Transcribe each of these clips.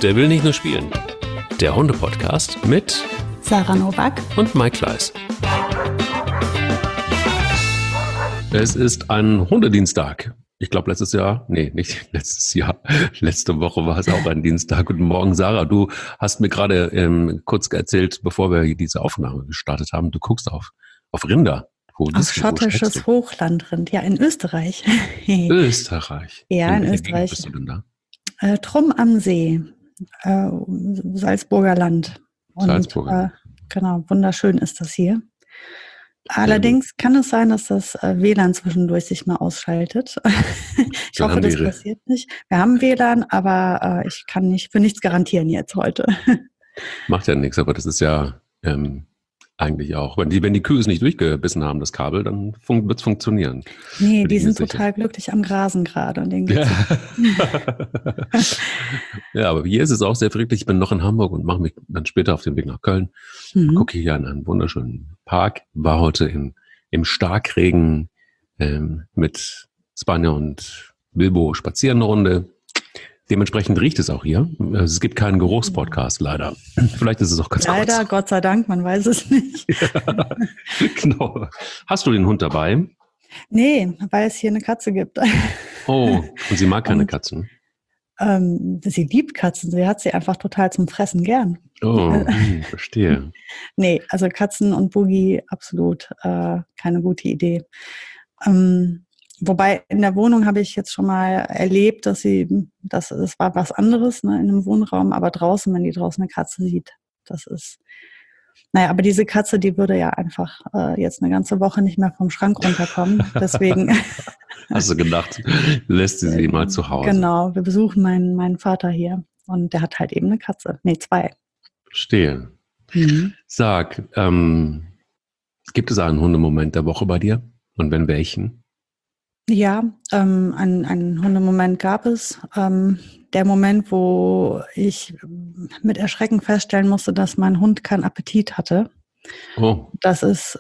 Der will nicht nur spielen. Der Hunde-Podcast mit Sarah Nowak und Mike Kleiss. Es ist ein Hundedienstag. Ich glaube letzte Woche war es auch ein Dienstag. Guten Morgen, Sarah. Du hast mir gerade kurz erzählt, bevor wir diese Aufnahme gestartet haben, du guckst auf Rinder. Auf schottisches Hochlandrind, ja, in Österreich. Österreich? Ja, in welcher Österreich. Gegend bist du denn da? Trumm am See, Salzburger Land. Und, Salzburger. genau, wunderschön ist das hier. Allerdings kann es sein, dass das WLAN zwischendurch sich mal ausschaltet. Ich hoffe, das passiert nicht. Wir haben WLAN, aber ich kann nicht für nichts garantieren jetzt heute. Macht ja nichts, aber das ist ja eigentlich auch. Wenn die Kühe es nicht durchgebissen haben, das Kabel, dann wird es funktionieren. Nee, die sind total glücklich am Grasen gerade. Und denen geht's Ja, aber hier ist es auch sehr friedlich. Ich bin noch in Hamburg und mache mich dann später auf den Weg nach Köln. Gucke hier an einen wunderschönen Park. War heute im Starkregen mit Spanier und Bilbo spazieren eine Runde. Dementsprechend riecht es auch hier. Es gibt keinen Geruchspodcast, leider. Vielleicht ist es auch ganz leider, kurz. Gott sei Dank, man weiß es nicht. Ja, genau. Hast du den Hund dabei? Nee, weil es hier eine Katze gibt. Oh, und sie mag keine Katzen? Sie liebt Katzen, sie hat sie einfach total zum Fressen gern. Oh, verstehe. Nee, also Katzen und Boogie absolut keine gute Idee. Wobei in der Wohnung habe ich jetzt schon mal erlebt, das war was anderes, ne, in einem Wohnraum, aber draußen, wenn die draußen eine Katze sieht, das ist, aber diese Katze, die würde ja einfach jetzt eine ganze Woche nicht mehr vom Schrank runterkommen, deswegen. Hast du gedacht, lässt sie mal zu Hause? Genau, wir besuchen meinen Vater hier und der hat halt eben eine Katze, 2. Verstehe. Sag, gibt es einen Hundemoment der Woche bei dir? Und wenn welchen? Ja, einen Hundemoment gab es. Der Moment, wo ich mit Erschrecken feststellen musste, dass mein Hund keinen Appetit hatte. Oh. Das ist,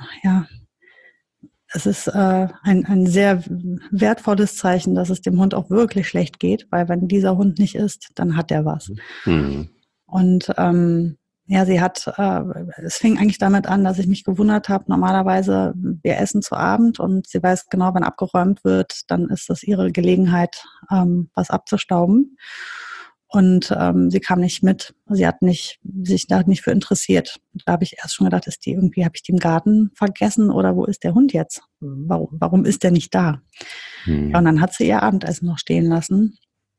es ist ein sehr wertvolles Zeichen, dass es dem Hund auch wirklich schlecht geht, weil wenn dieser Hund nicht isst, dann hat er was. Und es fing eigentlich damit an, dass ich mich gewundert habe, normalerweise, wir essen zu Abend und sie weiß genau, wenn abgeräumt wird, dann ist das ihre Gelegenheit, was abzustauben. Und sie kam nicht mit, sie hat sich da nicht für interessiert. Da habe ich erst schon gedacht, habe ich die im Garten vergessen oder wo ist der Hund jetzt? Warum ist der nicht da? Ja, und dann hat sie ihr Abendessen noch stehen lassen.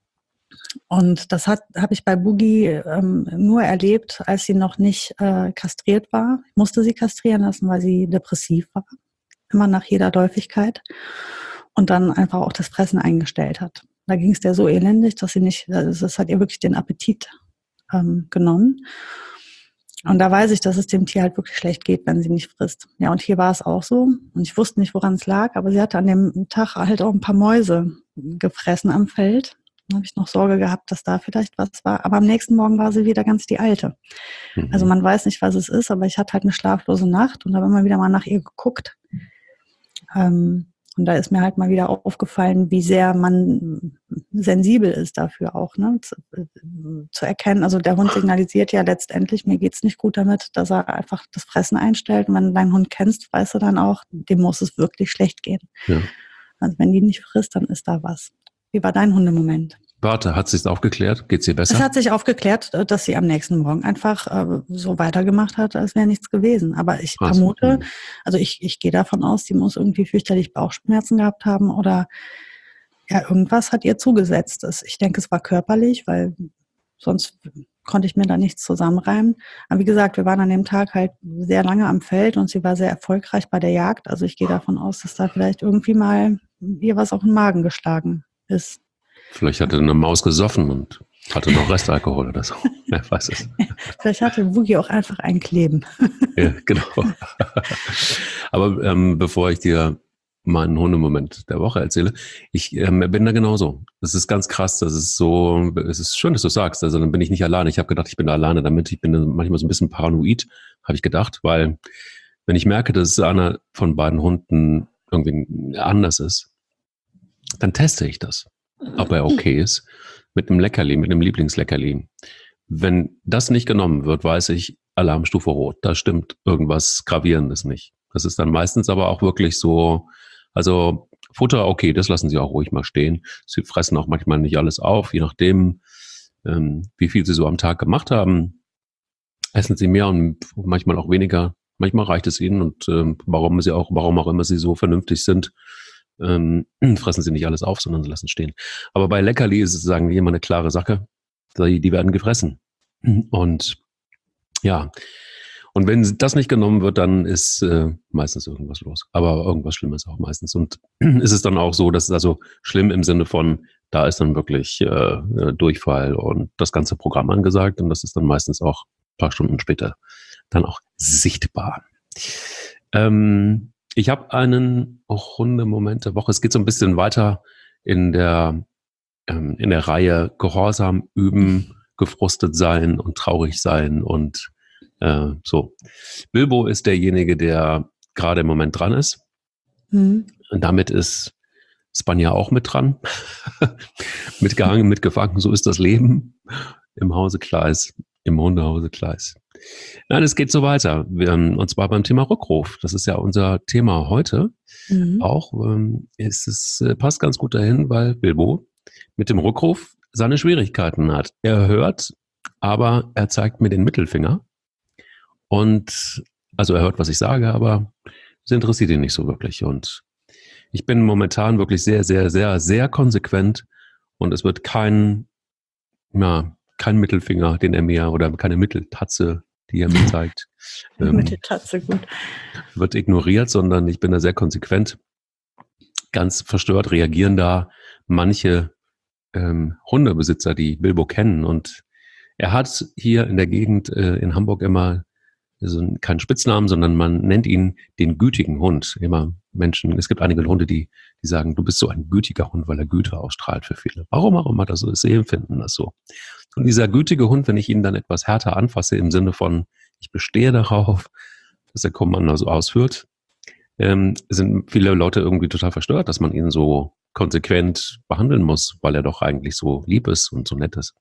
Und das habe ich bei Boogie nur erlebt, als sie noch nicht kastriert war. Ich musste sie kastrieren lassen, weil sie depressiv war, immer nach jeder Läufigkeit und dann einfach auch das Fressen eingestellt hat. Da ging es der so elendig, dass das hat ihr wirklich den Appetit genommen. Und da weiß ich, dass es dem Tier halt wirklich schlecht geht, wenn sie nicht frisst. Ja, und hier war es auch so. Und ich wusste nicht, woran es lag, aber sie hatte an dem Tag halt auch ein paar Mäuse gefressen am Feld. Dann habe ich noch Sorge gehabt, dass da vielleicht was war. Aber am nächsten Morgen war sie wieder ganz die Alte. Also man weiß nicht, was es ist, aber ich hatte halt eine schlaflose Nacht und habe immer wieder mal nach ihr geguckt. Und da ist mir halt mal wieder aufgefallen, wie sehr man sensibel ist dafür auch, ne? Zu erkennen. Also der Hund signalisiert ja letztendlich, mir geht's nicht gut damit, dass er einfach das Fressen einstellt. Und wenn du deinen Hund kennst, weißt du dann auch, dem muss es wirklich schlecht gehen. Ja. Also wenn die nicht frisst, dann ist da was. Wie war dein Hundemoment? Warte, hat sich's aufgeklärt? Geht's ihr besser? Es hat sich aufgeklärt, dass sie am nächsten Morgen einfach so weitergemacht hat, als wäre nichts gewesen. Aber ich vermute, also ich gehe davon aus, sie muss irgendwie fürchterlich Bauchschmerzen gehabt haben oder ja, irgendwas hat ihr zugesetzt. Ich denke, es war körperlich, weil sonst konnte ich mir da nichts zusammenreimen. Aber wie gesagt, wir waren an dem Tag halt sehr lange am Feld und sie war sehr erfolgreich bei der Jagd. Also ich gehe davon aus, dass da vielleicht irgendwie mal ihr was auf den Magen geschlagen ist. Vielleicht hatte eine Maus gesoffen und hatte noch Restalkohol oder so. Wer weiß es. Vielleicht hatte Boogie auch einfach ein Kleben. Ja, genau. Aber bevor ich dir meinen Hundemoment der Woche erzähle, ich bin da genauso. Das ist ganz krass. Es ist schön, dass du sagst. Also dann bin ich nicht alleine. Ich habe gedacht, ich bin da alleine damit. Ich bin manchmal so ein bisschen paranoid, habe ich gedacht, weil wenn ich merke, dass einer von beiden Hunden irgendwie anders ist, dann teste ich das, ob er okay ist. mit einem Leckerli, mit einem Lieblingsleckerli. Wenn das nicht genommen wird, weiß ich, Alarmstufe Rot. Da stimmt irgendwas Gravierendes nicht. Das ist dann meistens aber auch wirklich so, also Futter, okay, das lassen sie auch ruhig mal stehen. Sie fressen auch manchmal nicht alles auf, je nachdem, wie viel sie so am Tag gemacht haben. Essen sie mehr und manchmal auch weniger. Manchmal reicht es ihnen und warum auch immer sie so vernünftig sind, fressen sie nicht alles auf, sondern sie lassen es stehen. Aber bei Leckerli ist es, sagen wir, immer eine klare Sache. Die werden gefressen. Und ja, und wenn das nicht genommen wird, dann ist meistens irgendwas los. Aber irgendwas Schlimmes auch meistens. Und ist es dann auch so, dass es also schlimm im Sinne von, da ist dann wirklich Durchfall und das ganze Programm angesagt. Und das ist dann meistens auch ein paar Stunden später dann auch sichtbar. Ich habe einen Hundemoment der Woche. Es geht so ein bisschen weiter in der Reihe Gehorsam üben, gefrustet sein und traurig sein und so. Bilbo ist derjenige, der gerade im Moment dran ist. Und damit ist Spanja auch mit dran. Mitgehangen, mitgefangen, so ist das Leben im Hause Kleis, im Hundehause Kleis. Nein, es geht so weiter. Und zwar beim Thema Rückruf. Das ist ja unser Thema heute. Auch passt ganz gut dahin, weil Bilbo mit dem Rückruf seine Schwierigkeiten hat. Er hört, aber er zeigt mir den Mittelfinger. Und also er hört, was ich sage, aber es interessiert ihn nicht so wirklich. Und ich bin momentan wirklich sehr, sehr, sehr, sehr konsequent. Und es wird kein Mittelfinger, den er mir, oder keine Mitteltatze, die er mir zeigt, Mitteltatze, gut, wird ignoriert, sondern ich bin da sehr konsequent. Ganz verstört reagieren da manche Hundebesitzer, die Bilbo kennen. Und er hat hier in der Gegend in Hamburg immer keinen Spitznamen, sondern man nennt ihn den gütigen Hund. Immer Menschen, es gibt einige Hunde, die sagen, du bist so ein gütiger Hund, weil er Güte ausstrahlt für viele. Warum auch immer das so ist, sie empfinden das so. Und dieser gütige Hund, wenn ich ihn dann etwas härter anfasse, im Sinne von, ich bestehe darauf, dass der Kommando so ausführt, sind viele Leute irgendwie total verstört, dass man ihn so konsequent behandeln muss, weil er doch eigentlich so lieb ist und so nett ist.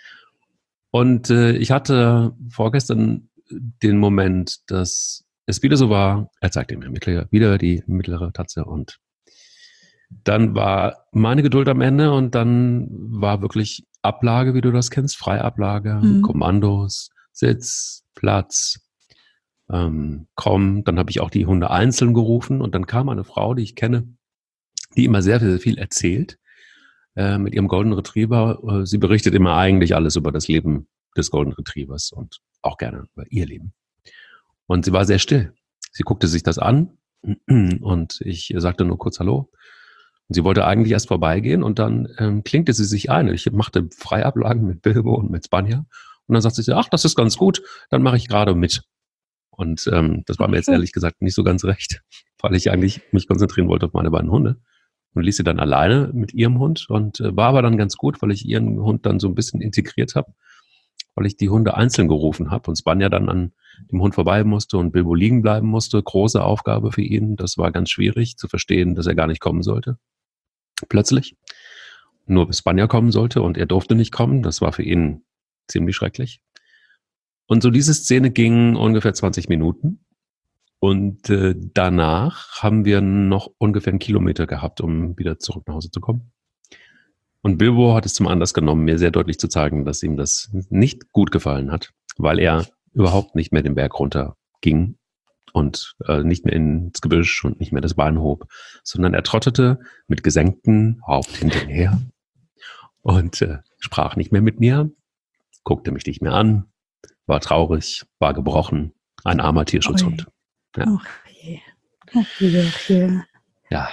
Und ich hatte vorgestern den Moment, dass es wieder so war, er zeigte mir wieder die mittlere Tatze und dann war meine Geduld am Ende und dann war wirklich Ablage, wie du das kennst, Freiablage, Kommandos, Sitz, Platz, komm. Dann habe ich auch die Hunde einzeln gerufen und dann kam eine Frau, die ich kenne, die immer sehr, sehr viel erzählt mit ihrem Golden Retriever. Sie berichtet immer eigentlich alles über das Leben des Golden Retrievers und auch gerne über ihr Leben. Und sie war sehr still. Sie guckte sich das an und ich sagte nur kurz Hallo. Und sie wollte eigentlich erst vorbeigehen und dann klinkte sie sich ein. Ich machte Freiablagen mit Bilbo und mit Spanja. Und dann sagte sie, ach, das ist ganz gut, dann mache ich gerade mit. Und das war mir jetzt ehrlich gesagt nicht so ganz recht, weil ich eigentlich mich konzentrieren wollte auf meine beiden Hunde. Und ließ sie dann alleine mit ihrem Hund und war aber dann ganz gut, weil ich ihren Hund dann so ein bisschen integriert habe, weil ich die Hunde einzeln gerufen habe und Spanja dann an dem Hund vorbei musste und Bilbo liegen bleiben musste. Große Aufgabe für ihn. Das war ganz schwierig zu verstehen, dass er gar nicht kommen sollte. Plötzlich. Nur bis Spanja kommen sollte und er durfte nicht kommen. Das war für ihn ziemlich schrecklich. Und so diese Szene ging ungefähr 20 Minuten. Und danach haben wir noch ungefähr 1 Kilometer gehabt, um wieder zurück nach Hause zu kommen. Und Bilbo hat es zum Anlass genommen, mir sehr deutlich zu zeigen, dass ihm das nicht gut gefallen hat, weil er überhaupt nicht mehr den Berg runter ging und nicht mehr ins Gebüsch und nicht mehr das Bein hob, sondern er trottete mit gesenktem Haupt hinterher und sprach nicht mehr mit mir, guckte mich nicht mehr an, war traurig, war gebrochen, ein armer Tierschutzhund. Ja. Ach je. Ach je. Ja.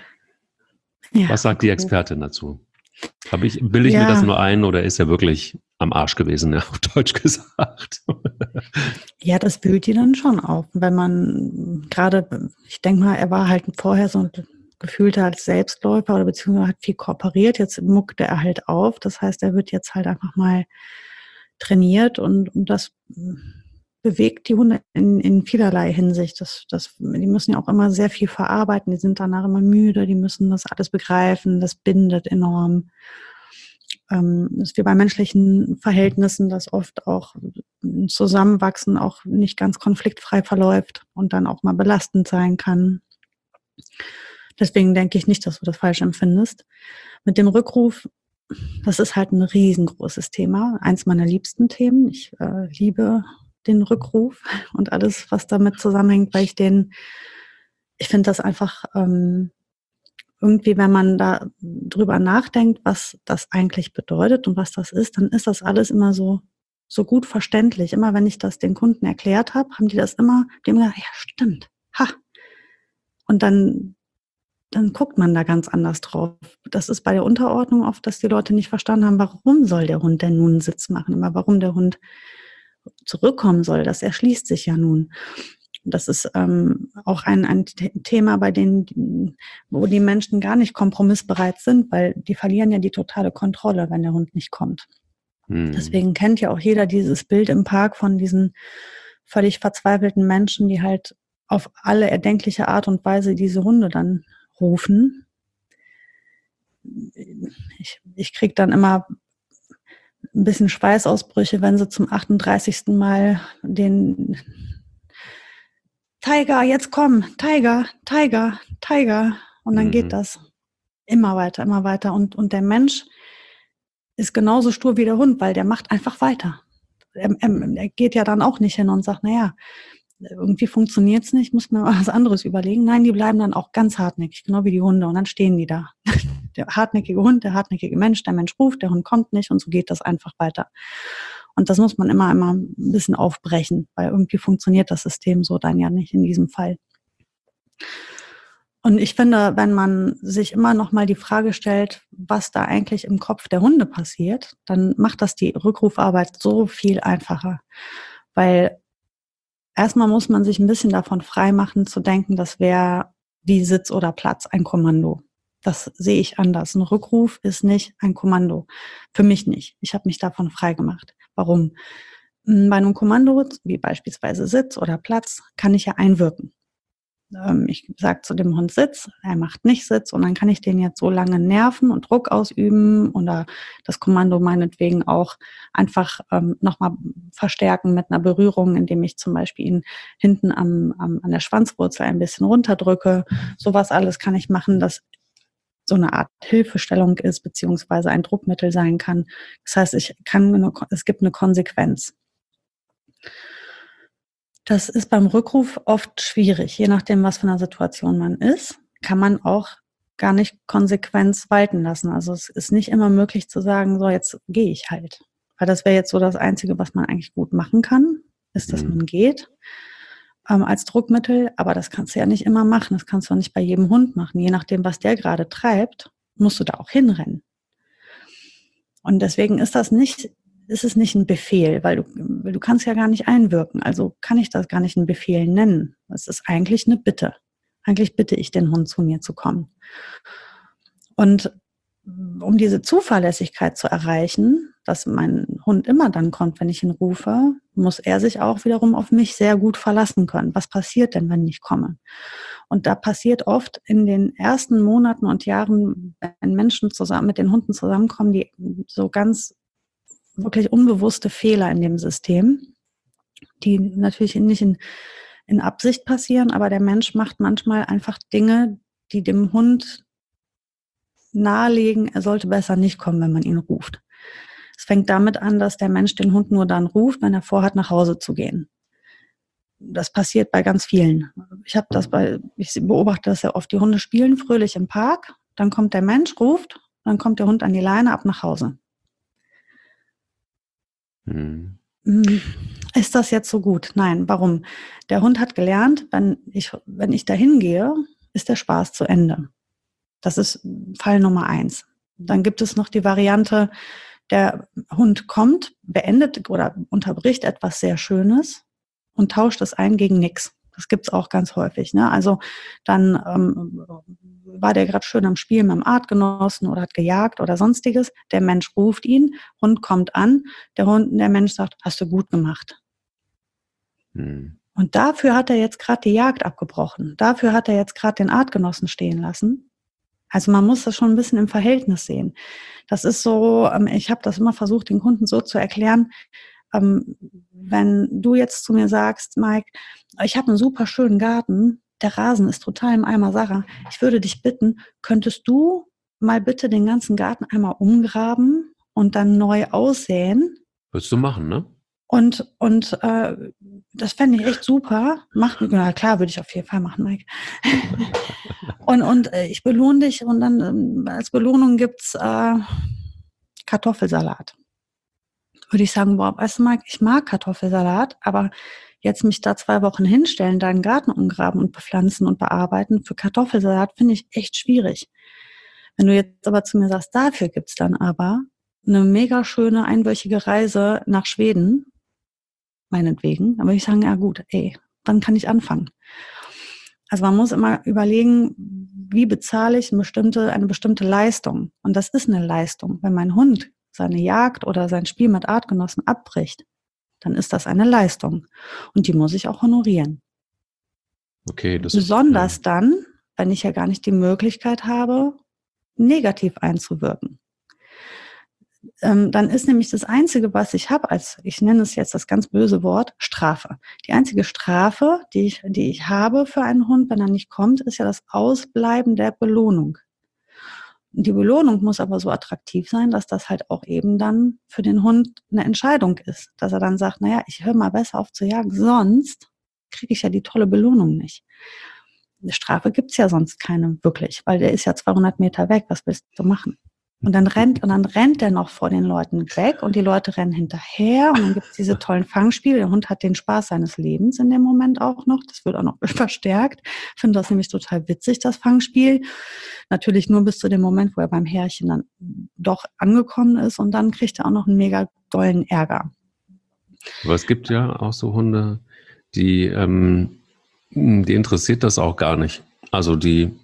Was sagt die Expertin dazu? Bilde ich mir das nur ein oder ist er wirklich am Arsch gewesen, ja, auf Deutsch gesagt? Ja, das wühlt die dann schon auf. Wenn man gerade, ich denke mal, er war halt vorher so ein gefühlter als Selbstläufer oder beziehungsweise hat viel kooperiert. Jetzt muckte er halt auf. Das heißt, er wird jetzt halt einfach mal trainiert und das bewegt die Hunde in vielerlei Hinsicht. Die müssen ja auch immer sehr viel verarbeiten, die sind danach immer müde, die müssen das alles begreifen, das bindet enorm. Ist wie bei menschlichen Verhältnissen, dass oft auch ein Zusammenwachsen auch nicht ganz konfliktfrei verläuft und dann auch mal belastend sein kann. Deswegen denke ich nicht, dass du das falsch empfindest. Mit dem Rückruf, das ist halt ein riesengroßes Thema, eins meiner liebsten Themen. Ich liebe den Rückruf und alles, was damit zusammenhängt, weil ich finde das einfach irgendwie, wenn man da drüber nachdenkt, was das eigentlich bedeutet und was das ist, dann ist das alles immer so gut verständlich. Immer wenn ich das den Kunden erklärt habe, haben die das immer, die haben gesagt, ja, stimmt, ha. Und dann guckt man da ganz anders drauf. Das ist bei der Unterordnung oft, dass die Leute nicht verstanden haben, warum soll der Hund denn nun einen Sitz machen? Immer warum der Hund zurückkommen soll, das erschließt sich ja nun. Das ist auch ein Thema, bei denen, wo die Menschen gar nicht kompromissbereit sind, weil die verlieren ja die totale Kontrolle, wenn der Hund nicht kommt. Deswegen kennt ja auch jeder dieses Bild im Park von diesen völlig verzweifelten Menschen, die halt auf alle erdenkliche Art und Weise diese Hunde dann rufen. Ich kriege dann immer ein bisschen Schweißausbrüche, wenn sie zum 38. Mal den Tiger, jetzt komm, Tiger, Tiger, Tiger. Und dann geht das immer weiter, immer weiter. Und der Mensch ist genauso stur wie der Hund, weil der macht einfach weiter. Er geht ja dann auch nicht hin und sagt, naja, irgendwie funktioniert es nicht, muss man was anderes überlegen. Nein, die bleiben dann auch ganz hartnäckig, genau wie die Hunde. Und dann stehen die da. Der hartnäckige Hund, der hartnäckige Mensch, der Mensch ruft, der Hund kommt nicht und so geht das einfach weiter. Und das muss man immer ein bisschen aufbrechen, weil irgendwie funktioniert das System so dann ja nicht in diesem Fall. Und ich finde, wenn man sich immer noch mal die Frage stellt, was da eigentlich im Kopf der Hunde passiert, dann macht das die Rückrufarbeit so viel einfacher. Weil erstmal muss man sich ein bisschen davon freimachen, zu denken, das wäre wie Sitz oder Platz, ein Kommando. Das sehe ich anders. Ein Rückruf ist nicht ein Kommando. Für mich nicht. Ich habe mich davon freigemacht. Warum? Bei einem Kommando, wie beispielsweise Sitz oder Platz, kann ich ja einwirken. Ich sage zu dem Hund Sitz, er macht nicht Sitz und dann kann ich den jetzt so lange nerven und Druck ausüben oder das Kommando meinetwegen auch einfach nochmal verstärken mit einer Berührung, indem ich zum Beispiel ihn hinten an der Schwanzwurzel ein bisschen runterdrücke. Sowas alles kann ich machen, dass so eine Art Hilfestellung ist, beziehungsweise ein Druckmittel sein kann. Das heißt, es gibt eine Konsequenz. Das ist beim Rückruf oft schwierig. Je nachdem, was für eine Situation man ist, kann man auch gar nicht Konsequenz walten lassen. Also es ist nicht immer möglich zu sagen, so jetzt gehe ich halt. Weil das wäre jetzt so das Einzige, was man eigentlich gut machen kann, ist, dass man geht als Druckmittel. Aber das kannst du ja nicht immer machen. Das kannst du auch nicht bei jedem Hund machen. Je nachdem, was der gerade treibt, musst du da auch hinrennen. Und deswegen ist es nicht ein Befehl, weil du kannst ja gar nicht einwirken. Also kann ich das gar nicht einen Befehl nennen. Es ist eigentlich eine Bitte. Eigentlich bitte ich den Hund, zu mir zu kommen. Und um diese Zuverlässigkeit zu erreichen, dass mein Hund immer dann kommt, wenn ich ihn rufe, muss er sich auch wiederum auf mich sehr gut verlassen können. Was passiert denn, wenn ich komme? Und da passiert oft in den ersten Monaten und Jahren, wenn Menschen zusammen mit den Hunden zusammenkommen, die so ganz wirklich unbewusste Fehler in dem System, die natürlich nicht in Absicht passieren, aber der Mensch macht manchmal einfach Dinge, die dem Hund nahelegen, er sollte besser nicht kommen, wenn man ihn ruft. Es fängt damit an, dass der Mensch den Hund nur dann ruft, wenn er vorhat, nach Hause zu gehen. Das passiert bei ganz vielen. Ich beobachte das sehr oft. Die Hunde spielen fröhlich im Park, dann kommt der Mensch, ruft, dann kommt der Hund an die Leine, ab nach Hause. Ist das jetzt so gut? Nein. Warum? Der Hund hat gelernt, wenn ich dahin gehe, ist der Spaß zu Ende. Das ist Fall Nummer 1. Dann gibt es noch die Variante, der Hund kommt, beendet oder unterbricht etwas sehr Schönes und tauscht es ein gegen nichts. Das gibt's auch ganz häufig. Ne? Also dann war der gerade schön am Spiel mit dem Artgenossen oder hat gejagt oder sonstiges. Der Mensch ruft ihn, Hund kommt an, der Mensch sagt, hast du gut gemacht. Und dafür hat er jetzt gerade die Jagd abgebrochen. Dafür hat er jetzt gerade den Artgenossen stehen lassen. Also man muss das schon ein bisschen im Verhältnis sehen. Das ist so, ich habe das immer versucht, den Kunden so zu erklären, wenn du jetzt zu mir sagst, Mike, ich habe einen super schönen Garten, der Rasen ist total im Eimer, Sarah, ich würde dich bitten, könntest du mal bitte den ganzen Garten einmal umgraben und dann neu aussäen? Würdest du machen, ne? Und das fände ich echt super. Na klar, würde ich auf jeden Fall machen, Mike. Und ich belohne dich und dann als Belohnung gibt's Kartoffelsalat. Würde ich sagen, boah, weißt du, Mike, ich mag Kartoffelsalat, aber jetzt mich da 2 Wochen hinstellen, deinen Garten umgraben und bepflanzen und bearbeiten, für Kartoffelsalat finde ich echt schwierig. Wenn du jetzt aber zu mir sagst, dafür gibt's dann aber eine mega schöne einwöchige Reise nach Schweden, meinetwegen, dann würde ich sagen, ja gut, dann kann ich anfangen. Also man muss immer überlegen, wie bezahle ich eine bestimmte Leistung? Und das ist eine Leistung. Wenn mein Hund seine Jagd oder sein Spiel mit Artgenossen abbricht, dann ist das eine Leistung. Und die muss ich auch honorieren. Okay, Besonders dann, wenn ich ja gar nicht die Möglichkeit habe, negativ einzuwirken. Dann ist nämlich das Einzige, was ich habe, ich nenne es jetzt das ganz böse Wort, Strafe. Die einzige Strafe, die ich habe für einen Hund, wenn er nicht kommt, ist ja das Ausbleiben der Belohnung. Die Belohnung muss aber so attraktiv sein, dass das halt auch eben dann für den Hund eine Entscheidung ist. Dass er dann sagt, naja, ich höre mal besser auf zu jagen, sonst kriege ich ja die tolle Belohnung nicht. Eine Strafe gibt's ja sonst keine wirklich, weil der ist ja 200 Meter weg, was willst du machen? Und dann rennt der noch vor den Leuten weg und die Leute rennen hinterher und dann gibt's diese tollen Fangspiele. Der Hund hat den Spaß seines Lebens in dem Moment auch noch. Das wird auch noch verstärkt. Ich finde das nämlich total witzig, das Fangspiel. Natürlich nur bis zu dem Moment, wo er beim Härchen dann doch angekommen ist und dann kriegt er auch noch einen mega dollen Ärger. Aber es gibt ja auch so Hunde, die interessiert das auch gar nicht. Also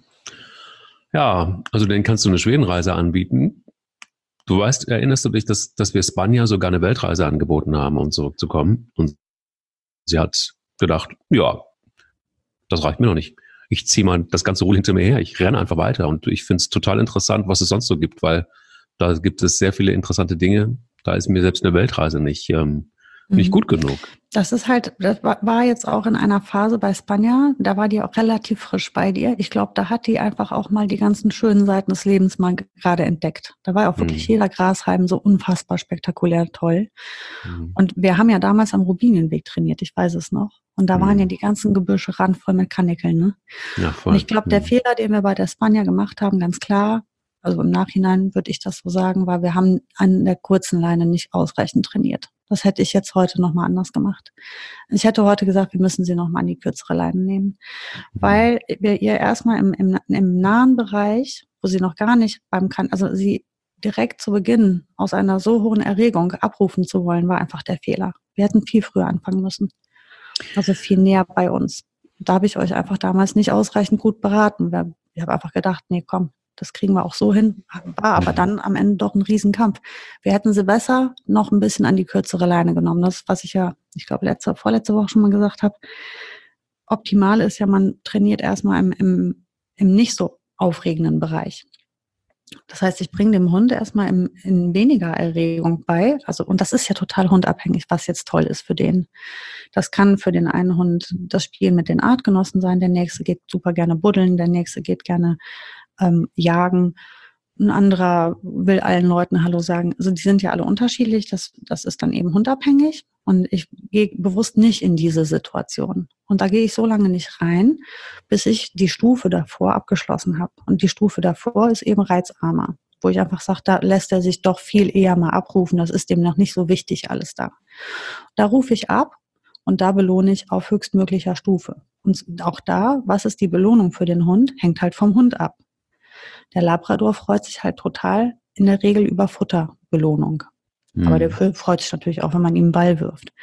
denen kannst du eine Schwedenreise anbieten. Du weißt, erinnerst du dich, dass wir Spanja sogar eine Weltreise angeboten haben, um zurückzukommen? Und sie hat gedacht, ja, das reicht mir noch nicht. Ich ziehe mal das ganze Rudel hinter mir her. Ich renne einfach weiter. Und ich finde es total interessant, was es sonst so gibt, weil da gibt es sehr viele interessante Dinge. Da ist mir selbst eine Weltreise nicht gut genug. Das war jetzt auch in einer Phase bei Spanja, da war die auch relativ frisch bei dir. Ich glaube, da hat die einfach auch mal die ganzen schönen Seiten des Lebens mal gerade entdeckt. Da war auch wirklich jeder Grashalm so unfassbar spektakulär toll. Und wir haben ja damals am Rubinienweg trainiert, ich weiß es noch. Und da waren ja die ganzen Gebüsche randvoll mit Karnickeln. Ne? Ja, voll. Und ich glaube, der Fehler, den wir bei der Spanja gemacht haben, ganz klar, also im Nachhinein würde ich das so sagen, war, wir haben an der kurzen Leine nicht ausreichend trainiert. Das hätte ich jetzt heute nochmal anders gemacht. Ich hätte heute gesagt, wir müssen sie nochmal an die kürzere Leine nehmen, weil wir ihr erstmal im nahen Bereich, wo sie noch gar nicht also sie direkt zu Beginn aus einer so hohen Erregung abrufen zu wollen, war einfach der Fehler. Wir hätten viel früher anfangen müssen. Also viel näher bei uns. Da habe ich euch einfach damals nicht ausreichend gut beraten. Ich habe einfach gedacht, nee, komm, das kriegen wir auch so hin. War aber dann am Ende doch ein Riesenkampf. Wir hätten sie besser noch ein bisschen an die kürzere Leine genommen. Das, was ich ja, ich glaube, vorletzte Woche schon mal gesagt habe. Optimal ist ja, man trainiert erstmal im nicht so aufregenden Bereich. Das heißt, ich bringe dem Hund erstmal in weniger Erregung bei. Also, und das ist ja total hundabhängig, was jetzt toll ist für den. Das kann für den einen Hund das Spielen mit den Artgenossen sein. Der nächste geht super gerne buddeln. Der nächste geht gerne jagen. Ein anderer will allen Leuten Hallo sagen. Also die sind ja alle unterschiedlich. Das ist dann eben hundabhängig. Und ich gehe bewusst nicht in diese Situation. Und da gehe ich so lange nicht rein, bis ich die Stufe davor abgeschlossen habe. Und die Stufe davor ist eben reizarmer, wo ich einfach sage, da lässt er sich doch viel eher mal abrufen. Das ist dem noch nicht so wichtig alles da. Da rufe ich ab und da belohne ich auf höchstmöglicher Stufe. Und auch da, was ist die Belohnung für den Hund, hängt halt vom Hund ab. Der Labrador freut sich halt total in der Regel über Futterbelohnung. Aber der freut sich natürlich auch, wenn man ihm einen Ball wirft.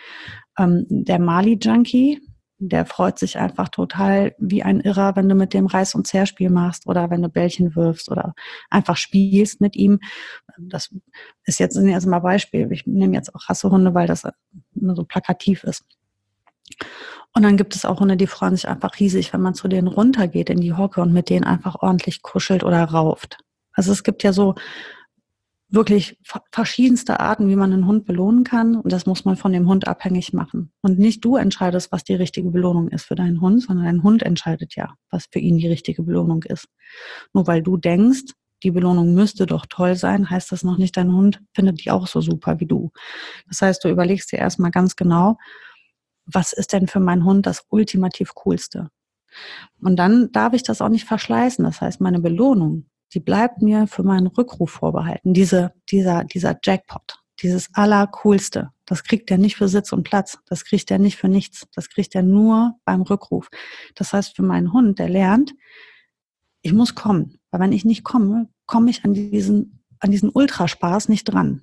Der Mali-Junkie, der freut sich einfach total wie ein Irrer, wenn du mit dem Reiß- und Zerspiel machst oder wenn du Bällchen wirfst oder einfach spielst mit ihm. Das sind jetzt mal Beispiele. Ich nehme jetzt auch Rassehunde, weil das immer so plakativ ist. Und dann gibt es auch Hunde, die freuen sich einfach riesig, wenn man zu denen runtergeht in die Hocke und mit denen einfach ordentlich kuschelt oder rauft. Also es gibt ja so wirklich verschiedenste Arten, wie man einen Hund belohnen kann. Und das muss man von dem Hund abhängig machen. Und nicht du entscheidest, was die richtige Belohnung ist für deinen Hund, sondern dein Hund entscheidet ja, was für ihn die richtige Belohnung ist. Nur weil du denkst, die Belohnung müsste doch toll sein, heißt das noch nicht, dein Hund findet die auch so super wie du. Das heißt, du überlegst dir erstmal ganz genau, was ist denn für meinen Hund das ultimativ Coolste? Und dann darf ich das auch nicht verschleißen. Das heißt, meine Belohnung, die bleibt mir für meinen Rückruf vorbehalten. Dieser Jackpot, dieses Allercoolste, das kriegt er nicht für Sitz und Platz. Das kriegt er nicht für nichts. Das kriegt er nur beim Rückruf. Das heißt, für meinen Hund, der lernt, ich muss kommen. Weil wenn ich nicht komme, komme ich an diesen Ultraspaß nicht dran.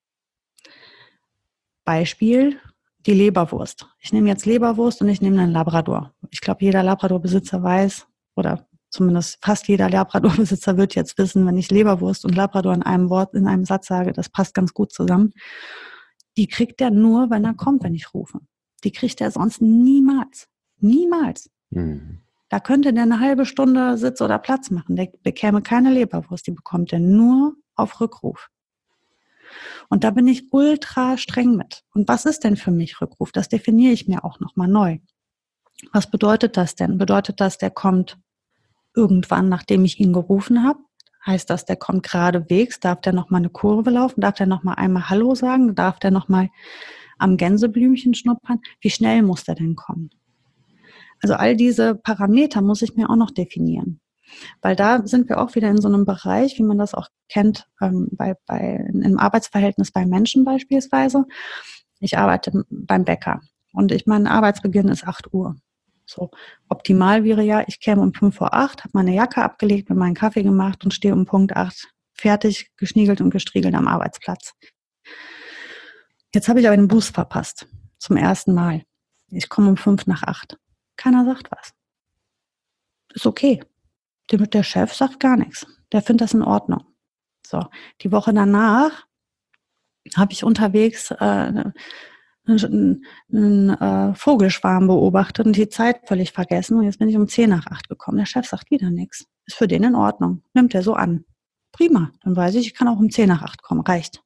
Beispiel, die Leberwurst. Ich nehme jetzt Leberwurst und ich nehme einen Labrador. Ich glaube, jeder Labrador-Besitzer weiß, oder zumindest fast jeder Labrador-Besitzer wird jetzt wissen, wenn ich Leberwurst und Labrador in einem Satz sage, das passt ganz gut zusammen. Die kriegt er nur, wenn er kommt, wenn ich rufe. Die kriegt er sonst niemals. Niemals. Da könnte der eine halbe Stunde Sitz oder Platz machen. Der bekäme keine Leberwurst. Die bekommt er nur auf Rückruf. Und da bin ich ultra streng mit. Und was ist denn für mich Rückruf? Das definiere ich mir auch nochmal neu. Was bedeutet das denn? Bedeutet das, der kommt irgendwann, nachdem ich ihn gerufen habe? Heißt das, der kommt geradewegs? Darf der nochmal eine Kurve laufen? Darf der nochmal einmal Hallo sagen? Darf der nochmal am Gänseblümchen schnuppern? Wie schnell muss der denn kommen? Also all diese Parameter muss ich mir auch noch definieren. Weil da sind wir auch wieder in so einem Bereich, wie man das auch kennt, im Arbeitsverhältnis bei Menschen beispielsweise. Ich arbeite beim Bäcker und mein Arbeitsbeginn ist 8 Uhr. So, optimal wäre ja, ich käme um 5:08, habe meine Jacke abgelegt, mir meinen Kaffee gemacht und stehe um Punkt 8 fertig, geschniegelt und gestriegelt am Arbeitsplatz. Jetzt habe ich aber den Bus verpasst, zum ersten Mal. Ich komme um 7:55. Keiner sagt was. Ist okay. Der Chef sagt gar nichts. Der findet das in Ordnung. So, die Woche danach habe ich unterwegs einen Vogelschwarm beobachtet und die Zeit völlig vergessen. Und jetzt bin ich um 7:50 gekommen. Der Chef sagt wieder nichts. Ist für den in Ordnung. Nimmt er so an. Prima. Dann weiß ich kann auch um 7:50 kommen. Reicht.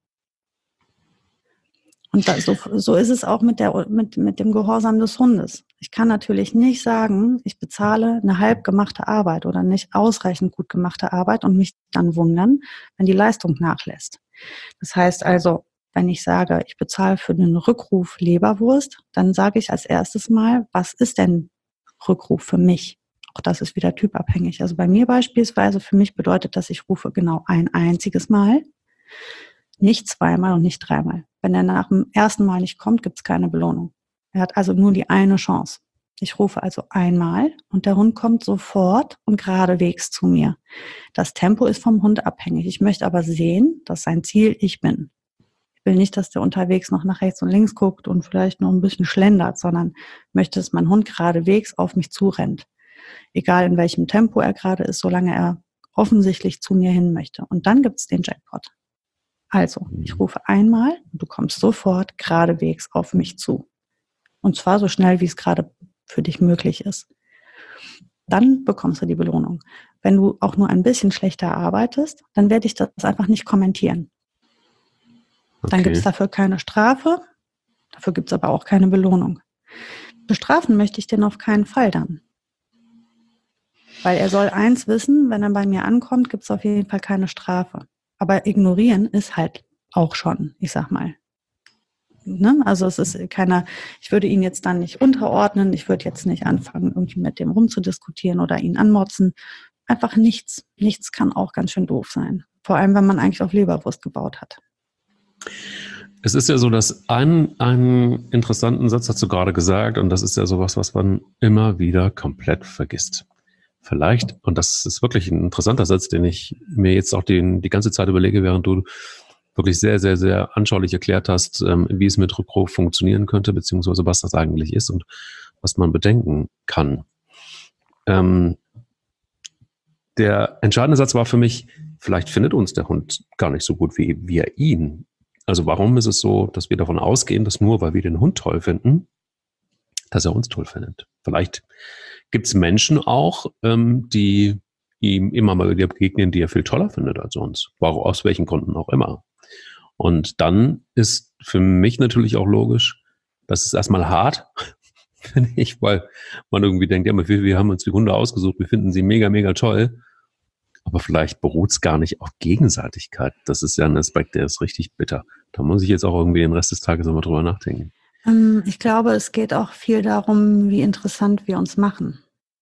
Und so ist es auch mit dem Gehorsam des Hundes. Ich kann natürlich nicht sagen, ich bezahle eine halb gemachte Arbeit oder nicht ausreichend gut gemachte Arbeit und mich dann wundern, wenn die Leistung nachlässt. Das heißt also, wenn ich sage, ich bezahle für den Rückruf Leberwurst, dann sage ich als erstes mal, was ist denn Rückruf für mich? Auch das ist wieder typabhängig. Also bei mir beispielsweise, für mich bedeutet das, ich rufe genau ein einziges Mal, nicht zweimal und nicht dreimal. Wenn er nach dem ersten Mal nicht kommt, gibt es keine Belohnung. Er hat also nur die eine Chance. Ich rufe also einmal und der Hund kommt sofort und geradewegs zu mir. Das Tempo ist vom Hund abhängig. Ich möchte aber sehen, dass sein Ziel ich bin. Ich will nicht, dass der unterwegs noch nach rechts und links guckt und vielleicht noch ein bisschen schlendert, sondern möchte, dass mein Hund geradewegs auf mich zurennt. Egal in welchem Tempo er gerade ist, solange er offensichtlich zu mir hin möchte. Und dann gibt es den Jackpot. Also, ich rufe einmal und du kommst sofort geradewegs auf mich zu. Und zwar so schnell, wie es gerade für dich möglich ist. Dann bekommst du die Belohnung. Wenn du auch nur ein bisschen schlechter arbeitest, dann werde ich das einfach nicht kommentieren. Okay. Dann gibt es dafür keine Strafe, dafür gibt es aber auch keine Belohnung. Bestrafen möchte ich den auf keinen Fall dann. Weil er soll eins wissen, wenn er bei mir ankommt, gibt es auf jeden Fall keine Strafe. Aber ignorieren ist halt auch schon, ich sag mal. Ne? Also es ist ich würde ihn jetzt dann nicht unterordnen, ich würde jetzt nicht anfangen, irgendwie mit dem rumzudiskutieren oder ihn anmotzen. Einfach nichts. Nichts kann auch ganz schön doof sein. Vor allem, wenn man eigentlich auf Leberwurst gebaut hat. Es ist ja so, dass einen interessanten Satz hast du gerade gesagt, und das ist ja sowas, was man immer wieder komplett vergisst. Vielleicht, und das ist wirklich ein interessanter Satz, den ich mir jetzt auch die ganze Zeit überlege, während du wirklich sehr, sehr, sehr anschaulich erklärt hast, wie es mit Rückruf funktionieren könnte, beziehungsweise was das eigentlich ist und was man bedenken kann. Der entscheidende Satz war für mich, vielleicht findet uns der Hund gar nicht so gut wie wir ihn. Also warum ist es so, dass wir davon ausgehen, dass nur weil wir den Hund toll finden, dass er uns toll findet. Vielleicht gibt es Menschen auch, die ihm immer mal wieder begegnen, die er viel toller findet als uns. Warum, aus welchen Gründen auch immer. Und dann ist für mich natürlich auch logisch, das ist erstmal hart, finde ich, weil man irgendwie denkt, ja, wir haben uns die Hunde ausgesucht, wir finden sie mega, mega toll. Aber vielleicht beruht es gar nicht auf Gegenseitigkeit. Das ist ja ein Aspekt, der ist richtig bitter. Da muss ich jetzt auch irgendwie den Rest des Tages nochmal drüber nachdenken. Ich glaube, es geht auch viel darum, wie interessant wir uns machen.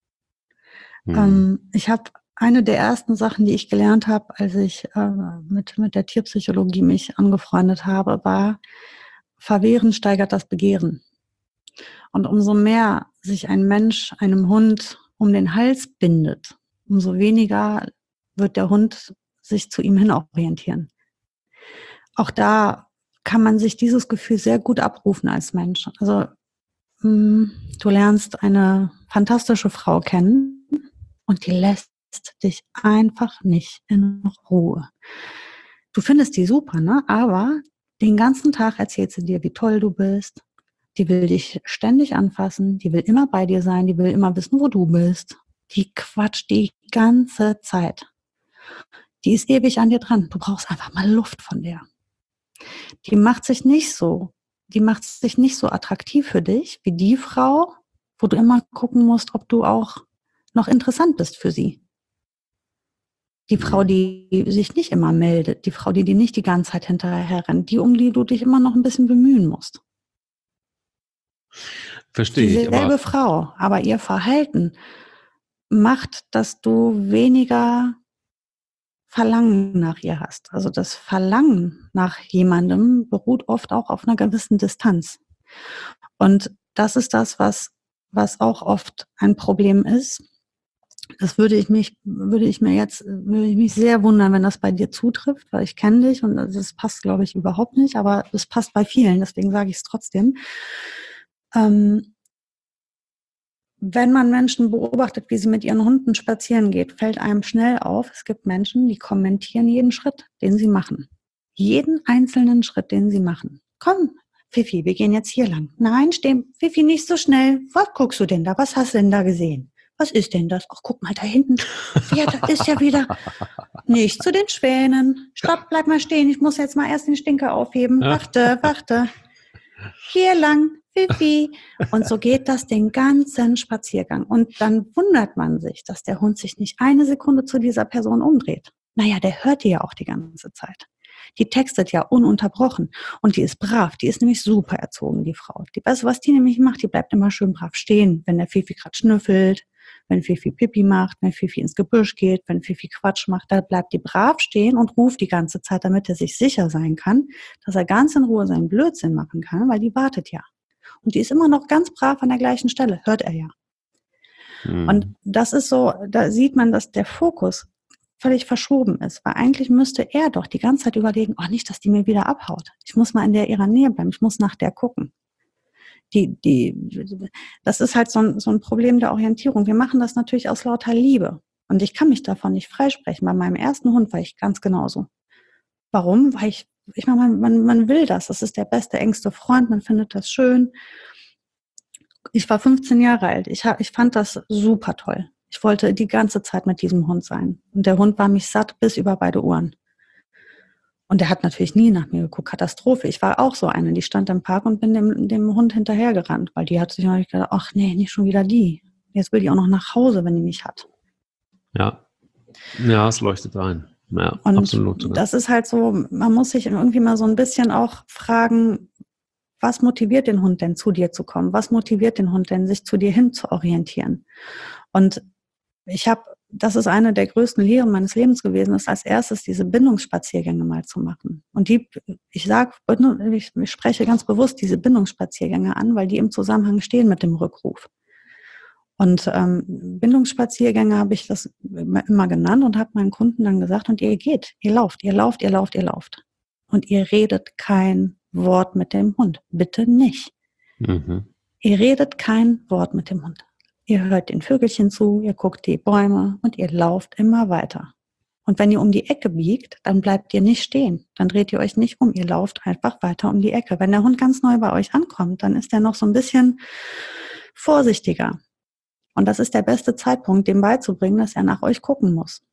Ich habe eine der ersten Sachen, die ich gelernt habe, als ich mit der Tierpsychologie mich angefreundet habe, war, Verwehren steigert das Begehren. Und umso mehr sich ein Mensch einem Hund um den Hals bindet, umso weniger wird der Hund sich zu ihm hin orientieren. Auch da kann man sich dieses Gefühl sehr gut abrufen als Mensch. Also du lernst eine fantastische Frau kennen und die lässt dich einfach nicht in Ruhe. Du findest die super, ne? Aber den ganzen Tag erzählt sie dir, wie toll du bist. Die will dich ständig anfassen, die will immer bei dir sein, die will immer wissen, wo du bist. Die quatscht die ganze Zeit. Die ist ewig an dir dran. Du brauchst einfach mal Luft von der. Die macht sich nicht so attraktiv für dich wie die Frau, wo du immer gucken musst, ob du auch noch interessant bist für sie. Die Frau, die sich nicht immer meldet, die Frau, die dir nicht die ganze Zeit hinterher rennt, die, um die du dich immer noch ein bisschen bemühen musst. Verstehe ich. Dieselbe Frau, aber ihr Verhalten macht, dass du weniger Verlangen nach ihr hast. Also das Verlangen nach jemandem beruht oft auch auf einer gewissen Distanz. Und das ist das, was auch oft ein Problem ist. Das würde ich mich sehr wundern, wenn das bei dir zutrifft, weil ich kenne dich und das passt, glaube ich, überhaupt nicht, aber es passt bei vielen, deswegen sage ich es trotzdem. Wenn man Menschen beobachtet, wie sie mit ihren Hunden spazieren geht, fällt einem schnell auf, es gibt Menschen, die kommentieren jeden Schritt, den sie machen. Jeden einzelnen Schritt, den sie machen. Komm, Fifi, wir gehen jetzt hier lang. Nein, steh, Fifi, nicht so schnell. Was guckst du denn da? Was hast du denn da gesehen? Was ist denn das? Ach, guck mal da hinten. Ja, da ist ja wieder. Nicht zu den Schwänen. Stopp, bleib mal stehen. Ich muss jetzt mal erst den Stinker aufheben. Warte. Hier lang, Fifi. Und so geht das den ganzen Spaziergang. Und dann wundert man sich, dass der Hund sich nicht eine Sekunde zu dieser Person umdreht. Naja, der hört die ja auch die ganze Zeit. Die textet ja ununterbrochen. Und die ist brav. Die ist nämlich super erzogen, die Frau. Weißt du, was die nämlich macht? Die bleibt immer schön brav stehen, wenn der Fifi gerade schnüffelt, wenn Fifi Pipi macht, wenn Fifi ins Gebüsch geht, wenn Fifi Quatsch macht, da bleibt die brav stehen und ruft die ganze Zeit, damit er sich sicher sein kann, dass er ganz in Ruhe seinen Blödsinn machen kann, weil die wartet ja. Und die ist immer noch ganz brav an der gleichen Stelle, hört er ja. Und das ist so, da sieht man, dass der Fokus völlig verschoben ist, weil eigentlich müsste er doch die ganze Zeit überlegen, oh, nicht, dass die mir wieder abhaut. Ich muss mal in ihrer Nähe bleiben, ich muss nach der gucken. Das ist halt so ein Problem der Orientierung. Wir machen das natürlich aus lauter Liebe. Und ich kann mich davon nicht freisprechen. Bei meinem ersten Hund war ich ganz genauso. Warum? Weil ich meine, man will das. Das ist der beste, engste Freund. Man findet das schön. Ich war 15 Jahre alt. Ich fand das super toll. Ich wollte die ganze Zeit mit diesem Hund sein. Und der Hund war mich satt bis über beide Ohren. Und der hat natürlich nie nach mir geguckt. Katastrophe. Ich war auch so eine, die stand im Park und bin dem Hund hinterhergerannt, weil die hat sich natürlich gedacht, ach nee, nicht schon wieder die. Jetzt will die auch noch nach Hause, wenn die mich hat. Ja, es leuchtet ein. Ja, und absolut. Sogar. Das ist halt so, man muss sich irgendwie mal so ein bisschen auch fragen, was motiviert den Hund denn, zu dir zu kommen? Was motiviert den Hund denn, sich zu dir hin zu orientieren? Und das ist eine der größten Lehren meines Lebens gewesen, ist als erstes diese Bindungsspaziergänge mal zu machen. Und ich spreche ganz bewusst diese Bindungsspaziergänge an, weil die im Zusammenhang stehen mit dem Rückruf. Und Bindungsspaziergänge habe ich das immer genannt und habe meinen Kunden dann gesagt, und ihr geht, ihr lauft. Und ihr redet kein Wort mit dem Hund. Bitte nicht. Ihr redet kein Wort mit dem Hund. Ihr hört den Vögelchen zu, ihr guckt die Bäume und ihr lauft immer weiter. Und wenn ihr um die Ecke biegt, dann bleibt ihr nicht stehen. Dann dreht ihr euch nicht um, ihr lauft einfach weiter um die Ecke. Wenn der Hund ganz neu bei euch ankommt, dann ist er noch so ein bisschen vorsichtiger. Und das ist der beste Zeitpunkt, dem beizubringen, dass er nach euch gucken muss.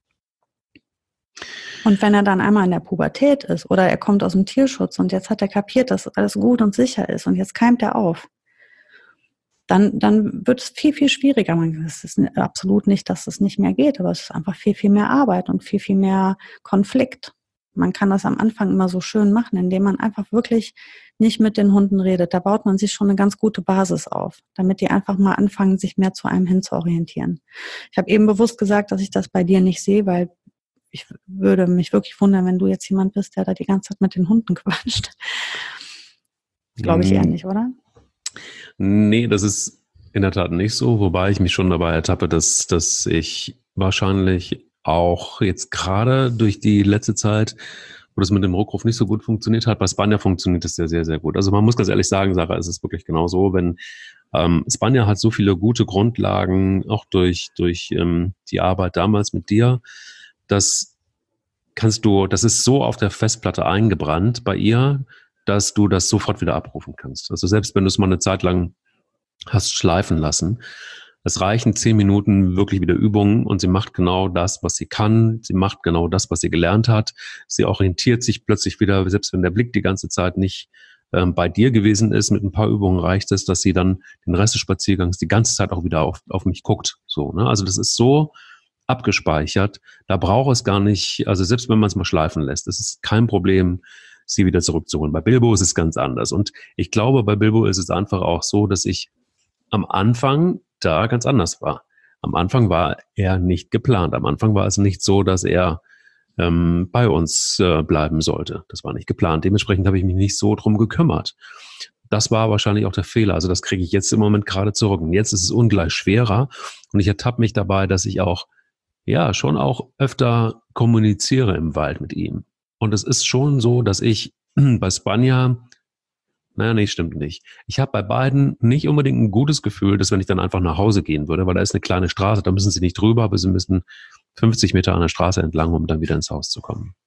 Und wenn er dann einmal in der Pubertät ist oder er kommt aus dem Tierschutz und jetzt hat er kapiert, dass alles gut und sicher ist und jetzt keimt er auf, dann wird es viel, viel schwieriger. Es ist absolut nicht, dass es nicht mehr geht, aber es ist einfach viel, viel mehr Arbeit und viel, viel mehr Konflikt. Man kann das am Anfang immer so schön machen, indem man einfach wirklich nicht mit den Hunden redet. Da baut man sich schon eine ganz gute Basis auf, damit die einfach mal anfangen, sich mehr zu einem hin zu orientieren. Ich habe eben bewusst gesagt, dass ich das bei dir nicht sehe, weil ich würde mich wirklich wundern, wenn du jetzt jemand bist, der da die ganze Zeit mit den Hunden quatscht. Glaube ich eher nicht, oder? Nee, das ist in der Tat nicht so, wobei ich mich schon dabei ertappe, dass ich wahrscheinlich auch jetzt gerade durch die letzte Zeit, wo das mit dem Rückruf nicht so gut funktioniert hat, bei Spanja funktioniert das ja sehr, sehr gut. Also man muss ganz ehrlich sagen, Sarah, es ist wirklich genau so, wenn Spanja hat so viele gute Grundlagen, auch durch die Arbeit damals mit dir, das ist so auf der Festplatte eingebrannt bei ihr, dass du das sofort wieder abrufen kannst. Also selbst wenn du es mal eine Zeit lang hast schleifen lassen, es reichen 10 Minuten wirklich wieder Übungen und sie macht genau das, was sie kann. Sie macht genau das, was sie gelernt hat. Sie orientiert sich plötzlich wieder, selbst wenn der Blick die ganze Zeit nicht bei dir gewesen ist. Mit ein paar Übungen reicht es, dass sie dann den Rest des Spaziergangs die ganze Zeit auch wieder auf mich guckt. So, ne? Also das ist so abgespeichert. Da braucht es gar nicht, also selbst wenn man es mal schleifen lässt, es ist kein Problem, sie wieder zurückzuholen. Bei Bilbo ist es ganz anders. Und ich glaube, bei Bilbo ist es einfach auch so, dass ich am Anfang da ganz anders war. Am Anfang war er nicht geplant. Am Anfang war es nicht so, dass er bei uns bleiben sollte. Das war nicht geplant. Dementsprechend habe ich mich nicht so drum gekümmert. Das war wahrscheinlich auch der Fehler. Also das kriege ich jetzt im Moment gerade zurück. Und jetzt ist es ungleich schwerer. Und ich ertappe mich dabei, dass ich auch schon auch öfter kommuniziere im Wald mit ihm. Und es ist schon so, dass ich bei Spanja, stimmt nicht. Ich habe bei beiden nicht unbedingt ein gutes Gefühl, dass wenn ich dann einfach nach Hause gehen würde, weil da ist eine kleine Straße, da müssen sie nicht drüber, aber sie müssen 50 Meter an der Straße entlang, um dann wieder ins Haus zu kommen.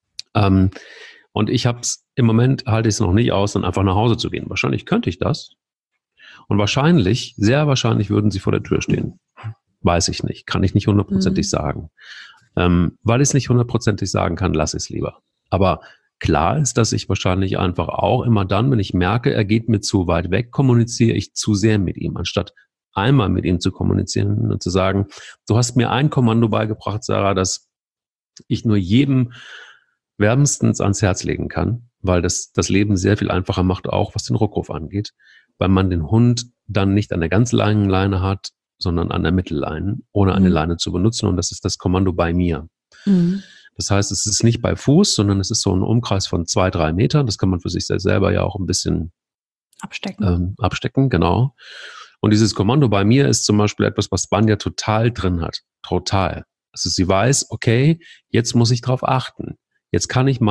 Und ich habe es im Moment, halte ich es noch nicht aus, dann einfach nach Hause zu gehen. Wahrscheinlich könnte ich das. Und wahrscheinlich, sehr wahrscheinlich würden sie vor der Tür stehen. Weiß ich nicht, kann ich nicht hundertprozentig sagen. Weil ich es nicht hundertprozentig sagen kann, lasse ich es lieber. Aber klar ist, dass ich wahrscheinlich einfach auch immer dann, wenn ich merke, er geht mir zu weit weg, kommuniziere ich zu sehr mit ihm, anstatt einmal mit ihm zu kommunizieren und zu sagen, du hast mir ein Kommando beigebracht, Sarah, das ich nur jedem wärmstens ans Herz legen kann, weil das Leben sehr viel einfacher macht, auch was den Rückruf angeht, weil man den Hund dann nicht an der ganz langen Leine hat, sondern an der Mittelleine, ohne eine Leine zu benutzen. Und das ist das Kommando bei mir. Mhm. Das heißt, es ist nicht bei Fuß, sondern es ist so ein Umkreis von 2-3 Metern. Das kann man für sich selber ja auch ein bisschen abstecken, genau. Und dieses Kommando bei mir ist zum Beispiel etwas, was Spanja total drin hat. Total. Also sie weiß, okay, jetzt muss ich drauf achten. Jetzt kann ich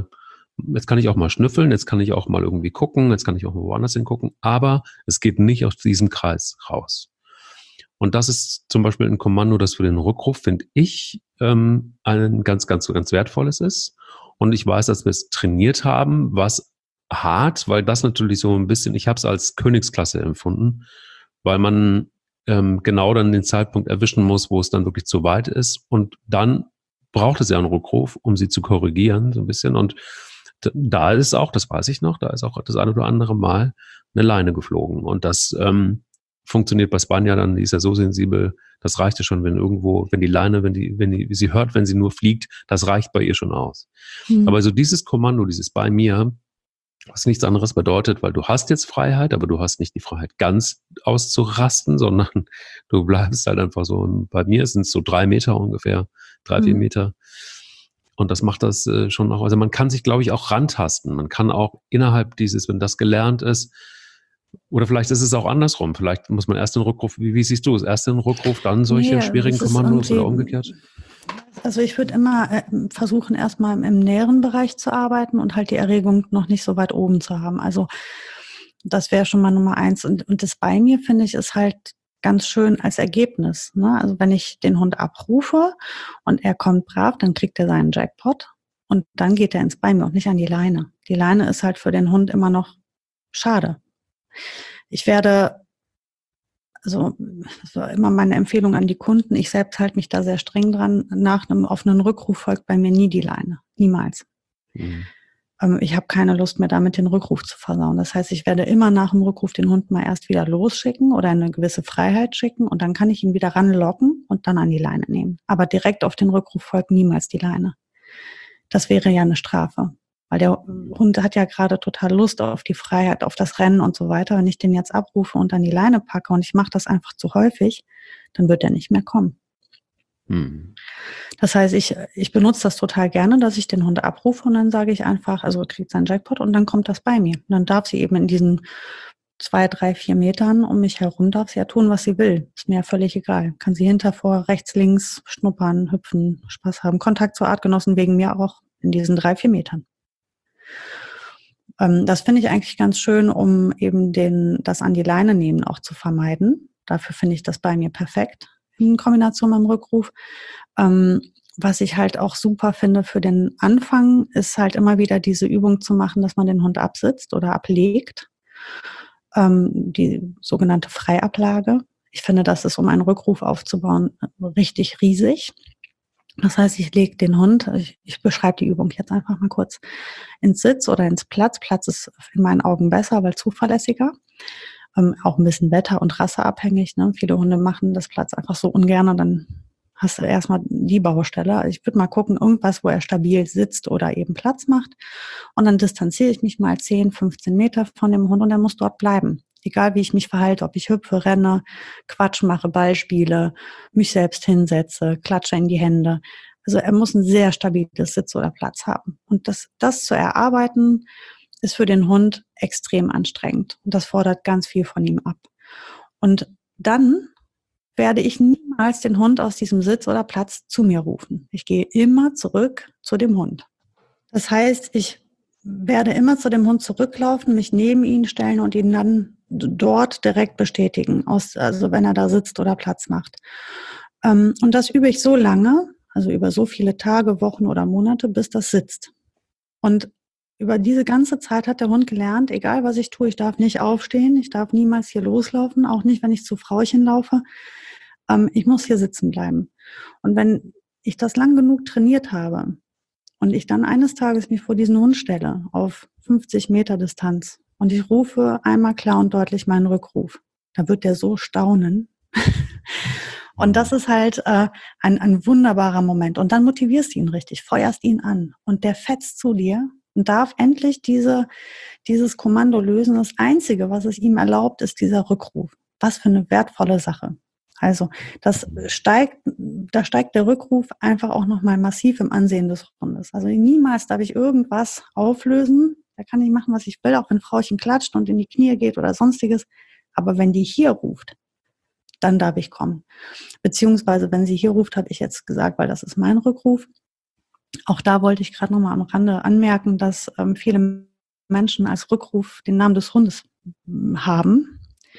auch mal schnüffeln, jetzt kann ich auch mal irgendwie gucken, jetzt kann ich auch mal woanders hingucken, aber es geht nicht aus diesem Kreis raus. Und das ist zum Beispiel ein Kommando, das für den Rückruf, finde ich, ein ganz, ganz, ganz wertvolles ist. Und ich weiß, dass wir es trainiert haben, was hart, weil das natürlich so ein bisschen, ich habe es als Königsklasse empfunden, weil man genau dann den Zeitpunkt erwischen muss, wo es dann wirklich zu weit ist. Und dann braucht es ja einen Rückruf, um sie zu korrigieren, so ein bisschen. Und da ist auch, das weiß ich noch, da ist auch das eine oder andere Mal eine Leine geflogen. Und das funktioniert bei Spanja dann, die ist ja so sensibel, das reicht ja schon, wenn die Leine, wenn sie hört, wenn sie nur fliegt, das reicht bei ihr schon aus. Mhm. Aber so dieses Kommando, dieses bei mir, was nichts anderes bedeutet, weil du hast jetzt Freiheit, aber du hast nicht die Freiheit, ganz auszurasten, sondern du bleibst halt einfach so. Bei mir sind es so 3 Meter ungefähr, 3-4 Meter. Und das macht das schon auch, also man kann sich, glaube ich, auch rantasten. Man kann auch innerhalb dieses, wenn das gelernt ist, oder vielleicht ist es auch andersrum. Vielleicht muss man erst den Rückruf, wie siehst du es? Erst den Rückruf, dann solche schwierigen Kommandos oder umgekehrt? Also ich würde immer versuchen, erstmal im näheren Bereich zu arbeiten und halt die Erregung noch nicht so weit oben zu haben. Also das wäre schon mal Nummer 1. Und das bei mir, finde ich, ist halt ganz schön als Ergebnis. Ne? Also wenn ich den Hund abrufe und er kommt brav, dann kriegt er seinen Jackpot und dann geht er ins Bei mir und nicht an die Leine. Die Leine ist halt für den Hund immer noch schade. Ich werde also das war immer meine Empfehlung an die Kunden. Ich selbst halte mich da sehr streng dran. Nach einem offenen Rückruf folgt bei mir nie die Leine. Niemals. Mhm. Ich habe keine Lust mehr, damit den Rückruf zu versauen. Das heißt, ich werde immer nach dem Rückruf den Hund mal erst wieder losschicken oder eine gewisse Freiheit schicken und dann kann ich ihn wieder ranlocken und dann an die Leine nehmen. Aber direkt auf den Rückruf folgt niemals die Leine. Das wäre ja eine Strafe. Weil der Hund hat ja gerade total Lust auf die Freiheit, auf das Rennen und so weiter. Wenn ich den jetzt abrufe und an die Leine packe und ich mache das einfach zu häufig, dann wird er nicht mehr kommen. Mhm. Das heißt, ich benutze das total gerne, dass ich den Hund abrufe und dann sage ich einfach, also kriegt sein Jackpot und dann kommt das bei mir. Und dann darf sie eben in diesen 2, 3, 4 Metern um mich herum, darf sie ja tun, was sie will. Ist mir ja völlig egal. Kann sie hinter, vor, rechts, links schnuppern, hüpfen, Spaß haben. Kontakt zu Artgenossen wegen mir auch in diesen 3, 4 Metern. Das finde ich eigentlich ganz schön, um eben das an die Leine nehmen auch zu vermeiden. Dafür finde ich das bei mir perfekt in Kombination mit dem Rückruf. Was ich halt auch super finde für den Anfang, ist halt immer wieder diese Übung zu machen, dass man den Hund absitzt oder ablegt. Die sogenannte Freiablage. Ich finde, das ist, um einen Rückruf aufzubauen, richtig riesig. Das heißt, ich lege den Hund, ich beschreibe die Übung jetzt einfach mal kurz, ins Sitz oder ins Platz. Platz ist in meinen Augen besser, weil zuverlässiger. Auch ein bisschen wetter- und rasseabhängig. Ne? Viele Hunde machen das Platz einfach so ungern, dann hast du erstmal die Baustelle. Ich würde mal gucken, irgendwas, wo er stabil sitzt oder eben Platz macht. Und dann distanziere ich mich mal 10, 15 Meter von dem Hund und er muss dort bleiben. Egal wie ich mich verhalte, ob ich hüpfe, renne, Quatsch mache, Ball spiele, mich selbst hinsetze, klatsche in die Hände. Also er muss ein sehr stabiles Sitz oder Platz haben. Und das zu erarbeiten, ist für den Hund extrem anstrengend. Und das fordert ganz viel von ihm ab. Und dann werde ich niemals den Hund aus diesem Sitz oder Platz zu mir rufen. Ich gehe immer zurück zu dem Hund. Das heißt, ich werde immer zu dem Hund zurücklaufen, mich neben ihn stellen und ihn dann dort direkt bestätigen, also wenn er da sitzt oder Platz macht. Und das übe ich so lange, also über so viele Tage, Wochen oder Monate, bis das sitzt. Und über diese ganze Zeit hat der Hund gelernt, egal was ich tue, ich darf nicht aufstehen, ich darf niemals hier loslaufen, auch nicht, wenn ich zu Frauchen laufe. Ich muss hier sitzen bleiben. Und wenn ich das lang genug trainiert habe und ich dann eines Tages mich vor diesen Hund stelle, auf 50 Meter Distanz, und ich rufe einmal klar und deutlich meinen Rückruf, da wird der so staunen. Und das ist halt ein wunderbarer Moment. Und dann motivierst du ihn richtig, feuerst ihn an und der fetzt zu dir und darf endlich dieses Kommando lösen. Das Einzige, was es ihm erlaubt, ist dieser Rückruf. Was für eine wertvolle Sache. Also da steigt der Rückruf einfach auch nochmal massiv im Ansehen des Hundes. Also niemals darf ich irgendwas auflösen. Da kann ich machen, was ich will, auch wenn Frauchen klatscht und in die Knie geht oder sonstiges. Aber wenn die hier ruft, dann darf ich kommen. Beziehungsweise, wenn sie hier ruft, habe ich jetzt gesagt, weil das ist mein Rückruf. Auch da wollte ich gerade nochmal am Rande anmerken, dass viele Menschen als Rückruf den Namen des Hundes haben.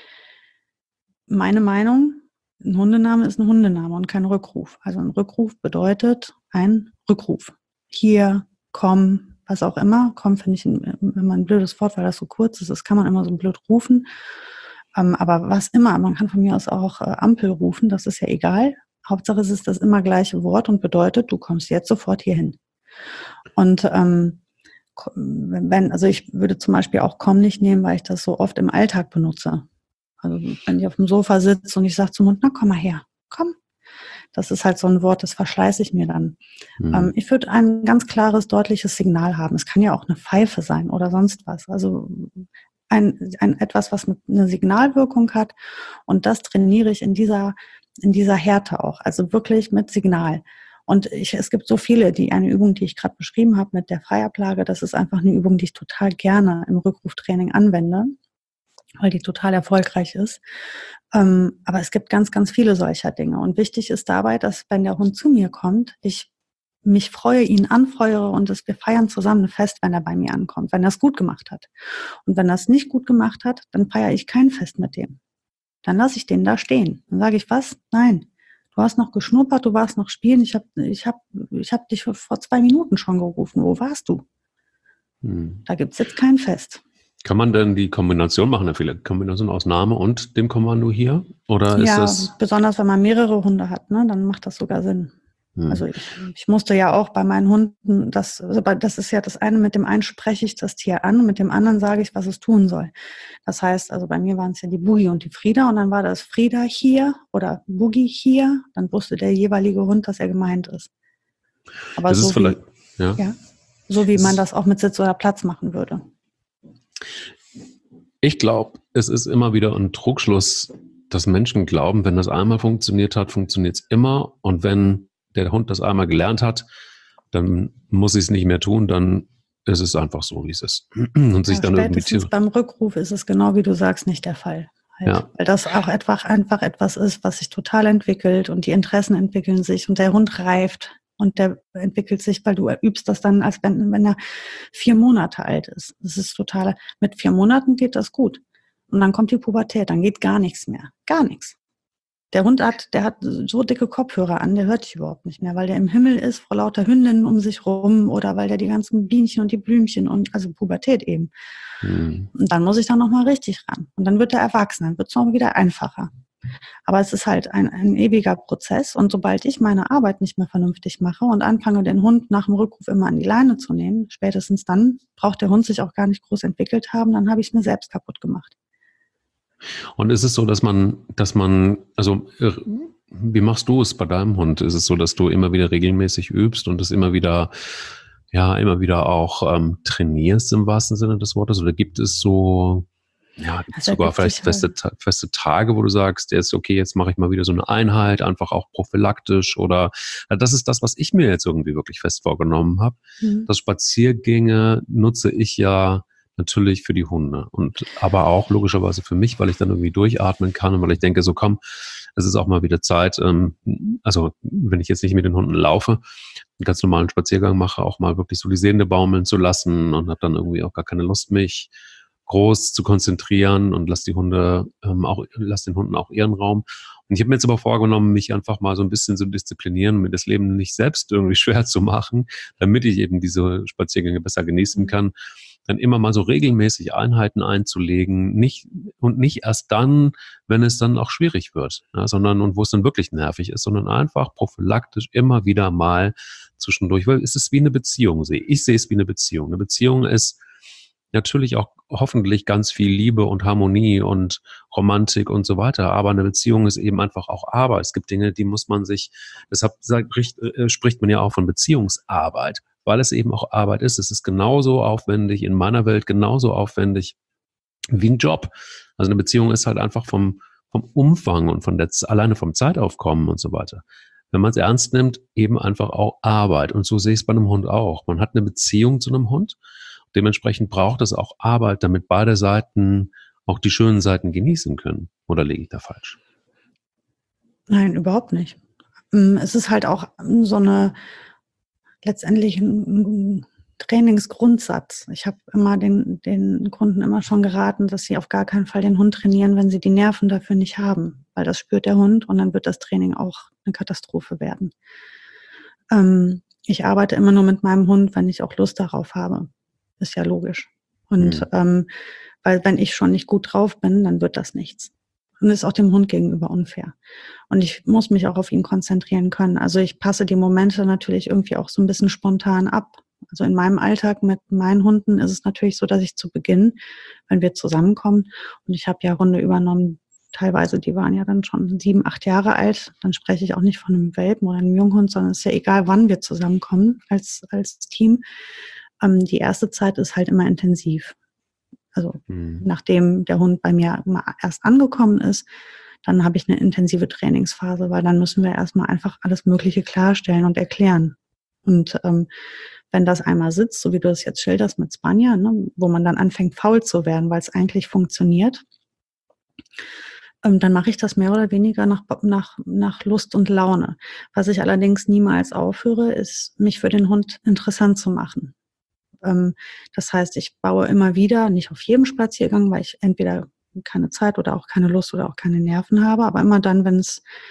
Meine Meinung, ein Hundename ist ein Hundename und kein Rückruf. Also ein Rückruf bedeutet ein Rückruf. Hier, komm, was auch immer. Komm finde ich immer ein blödes Wort, weil das so kurz ist. Das kann man immer so blöd rufen. Aber was immer, man kann von mir aus auch Ampel rufen, das ist ja egal. Hauptsache es ist das immer gleiche Wort und bedeutet, du kommst jetzt sofort hierhin. Und also ich würde zum Beispiel auch komm nicht nehmen, weil ich das so oft im Alltag benutze. Also wenn ich auf dem Sofa sitze und ich sage zum Hund, na komm mal her, komm. Das ist halt so ein Wort, das verschleiße ich mir dann. Ich würde ein ganz klares, deutliches Signal haben. Es kann ja auch eine Pfeife sein oder sonst was. Also etwas, was eine Signalwirkung hat. Und das trainiere ich in dieser Härte auch. Also wirklich mit Signal. Und es gibt so viele, eine Übung, die ich gerade beschrieben habe mit der Freiablage, das ist einfach eine Übung, die ich total gerne im Rückruftraining anwende, weil die total erfolgreich ist. Aber es gibt ganz, ganz viele solcher Dinge. Und wichtig ist dabei, dass wenn der Hund zu mir kommt, ich mich freue, ihn anfeuere und wir feiern zusammen ein Fest, wenn er bei mir ankommt, wenn er es gut gemacht hat. Und wenn er es nicht gut gemacht hat, dann feiere ich kein Fest mit dem. Dann lasse ich den da stehen. Dann sage ich, was? Nein. Du hast noch geschnuppert, du warst noch spielen. Ich hab dich vor 2 Minuten schon gerufen. Wo warst du? Da gibt's jetzt kein Fest. Kann man denn die Kombination machen, eine Kombination aus Name und dem Kommando hier? Oder ist das? Besonders wenn man mehrere Hunde hat, ne, dann macht das sogar Sinn. Also ich musste ja auch bei meinen Hunden, das ist ja das eine, mit dem einen spreche ich das Tier an und mit dem anderen sage ich, was es tun soll. Das heißt, also bei mir waren es ja die Boogie und die Frieda und dann war das Frieda hier oder Boogie hier, dann wusste der jeweilige Hund, dass er gemeint ist. Aber das so ist vielleicht, so wie man das auch mit Sitz oder Platz machen würde. Ich glaube, es ist immer wieder ein Trugschluss, dass Menschen glauben, wenn das einmal funktioniert hat, funktioniert es immer. Und wenn der Hund das einmal gelernt hat, dann muss ich es nicht mehr tun, dann ist es einfach so, wie es ist. Und sich dann spätestens beim Rückruf ist es genau wie du sagst nicht der Fall. Halt. Weil das auch einfach etwas ist, was sich total entwickelt und die Interessen entwickeln sich und der Hund reift und der entwickelt sich, weil du übst das dann, als wenn er 4 Monate alt ist. Das ist total, mit 4 Monaten geht das gut. Und dann kommt die Pubertät, dann geht gar nichts mehr. Gar nichts. Der Hund der hat so dicke Kopfhörer an, der hört dich überhaupt nicht mehr, weil der im Himmel ist vor lauter Hündinnen um sich rum oder weil der die ganzen Bienchen und die Blümchen also Pubertät eben. Und dann muss ich da nochmal richtig ran. Und dann wird er erwachsen, dann wird es noch wieder einfacher. Aber es ist halt ein ewiger Prozess und sobald ich meine Arbeit nicht mehr vernünftig mache und anfange, den Hund nach dem Rückruf immer an die Leine zu nehmen, spätestens dann braucht der Hund sich auch gar nicht groß entwickelt haben, dann habe ich es mir selbst kaputt gemacht. Und ist es so, dass man, also wie machst du es bei deinem Hund? Ist es so, dass du immer wieder regelmäßig übst und es immer wieder auch trainierst im wahrsten Sinne des Wortes? Oder gibt es so, gibt es sogar vielleicht feste Tage, wo du sagst, jetzt okay, jetzt mache ich mal wieder so eine Einheit, einfach auch prophylaktisch oder das ist das, was ich mir jetzt irgendwie wirklich fest vorgenommen habe. Das Spaziergänge nutze ich ja natürlich für die Hunde und aber auch logischerweise für mich, weil ich dann irgendwie durchatmen kann und weil ich denke, so komm, es ist auch mal wieder Zeit, also wenn ich jetzt nicht mit den Hunden laufe, einen ganz normalen Spaziergang mache, auch mal wirklich so die Sehne baumeln zu lassen und habe dann irgendwie auch gar keine Lust, mich groß zu konzentrieren und lass den Hunden auch ihren Raum. Und ich habe mir jetzt aber vorgenommen, mich einfach mal so ein bisschen zu disziplinieren, mir das Leben nicht selbst irgendwie schwer zu machen, damit ich eben diese Spaziergänge besser genießen kann. Dann immer mal so regelmäßig Einheiten einzulegen, nicht erst dann, wenn es dann auch schwierig wird, sondern und wo es dann wirklich nervig ist, sondern einfach prophylaktisch immer wieder mal zwischendurch, weil es ist wie eine Beziehung, ich sehe es wie eine Beziehung. Eine Beziehung ist natürlich auch hoffentlich ganz viel Liebe und Harmonie und Romantik und so weiter, aber eine Beziehung ist eben einfach auch Arbeit. Es gibt Dinge, die muss man sich, deshalb spricht man ja auch von Beziehungsarbeit, weil es eben auch Arbeit ist. Es ist genauso aufwendig, in meiner Welt genauso aufwendig wie ein Job. Also eine Beziehung ist halt einfach vom Umfang und alleine vom Zeitaufkommen und so weiter. Wenn man es ernst nimmt, eben einfach auch Arbeit. Und so sehe ich es bei einem Hund auch. Man hat eine Beziehung zu einem Hund. Dementsprechend braucht es auch Arbeit, damit beide Seiten auch die schönen Seiten genießen können. Oder liege ich da falsch? Nein, überhaupt nicht. Es ist halt auch so letztendlich ein Trainingsgrundsatz. Ich habe immer den Kunden immer schon geraten, dass sie auf gar keinen Fall den Hund trainieren, wenn sie die Nerven dafür nicht haben. Weil das spürt der Hund und dann wird das Training auch eine Katastrophe werden. Ich arbeite immer nur mit meinem Hund, wenn ich auch Lust darauf habe. Ist ja logisch. Und weil wenn ich schon nicht gut drauf bin, dann wird das nichts. Und ist auch dem Hund gegenüber unfair. Und ich muss mich auch auf ihn konzentrieren können. Also ich passe die Momente natürlich irgendwie auch so ein bisschen spontan ab. Also in meinem Alltag mit meinen Hunden ist es natürlich so, dass ich zu Beginn, wenn wir zusammenkommen, und ich habe ja Hunde übernommen, teilweise, die waren ja dann schon 7, 8 Jahre alt, dann spreche ich auch nicht von einem Welpen oder einem Junghund, sondern es ist ja egal, wann wir zusammenkommen als Team. Die erste Zeit ist halt immer intensiv. Also nachdem der Hund bei mir erst angekommen ist, dann habe ich eine intensive Trainingsphase, weil dann müssen wir erstmal einfach alles Mögliche klarstellen und erklären. Und wenn das einmal sitzt, so wie du das jetzt schilderst mit Spanier, ne, wo man dann anfängt faul zu werden, weil es eigentlich funktioniert, dann mache ich das mehr oder weniger nach Lust und Laune. Was ich allerdings niemals aufhöre, ist, mich für den Hund interessant zu machen. Das heißt, ich baue immer wieder, nicht auf jedem Spaziergang, weil ich entweder keine Zeit oder auch keine Lust oder auch keine Nerven habe, aber immer dann, wenn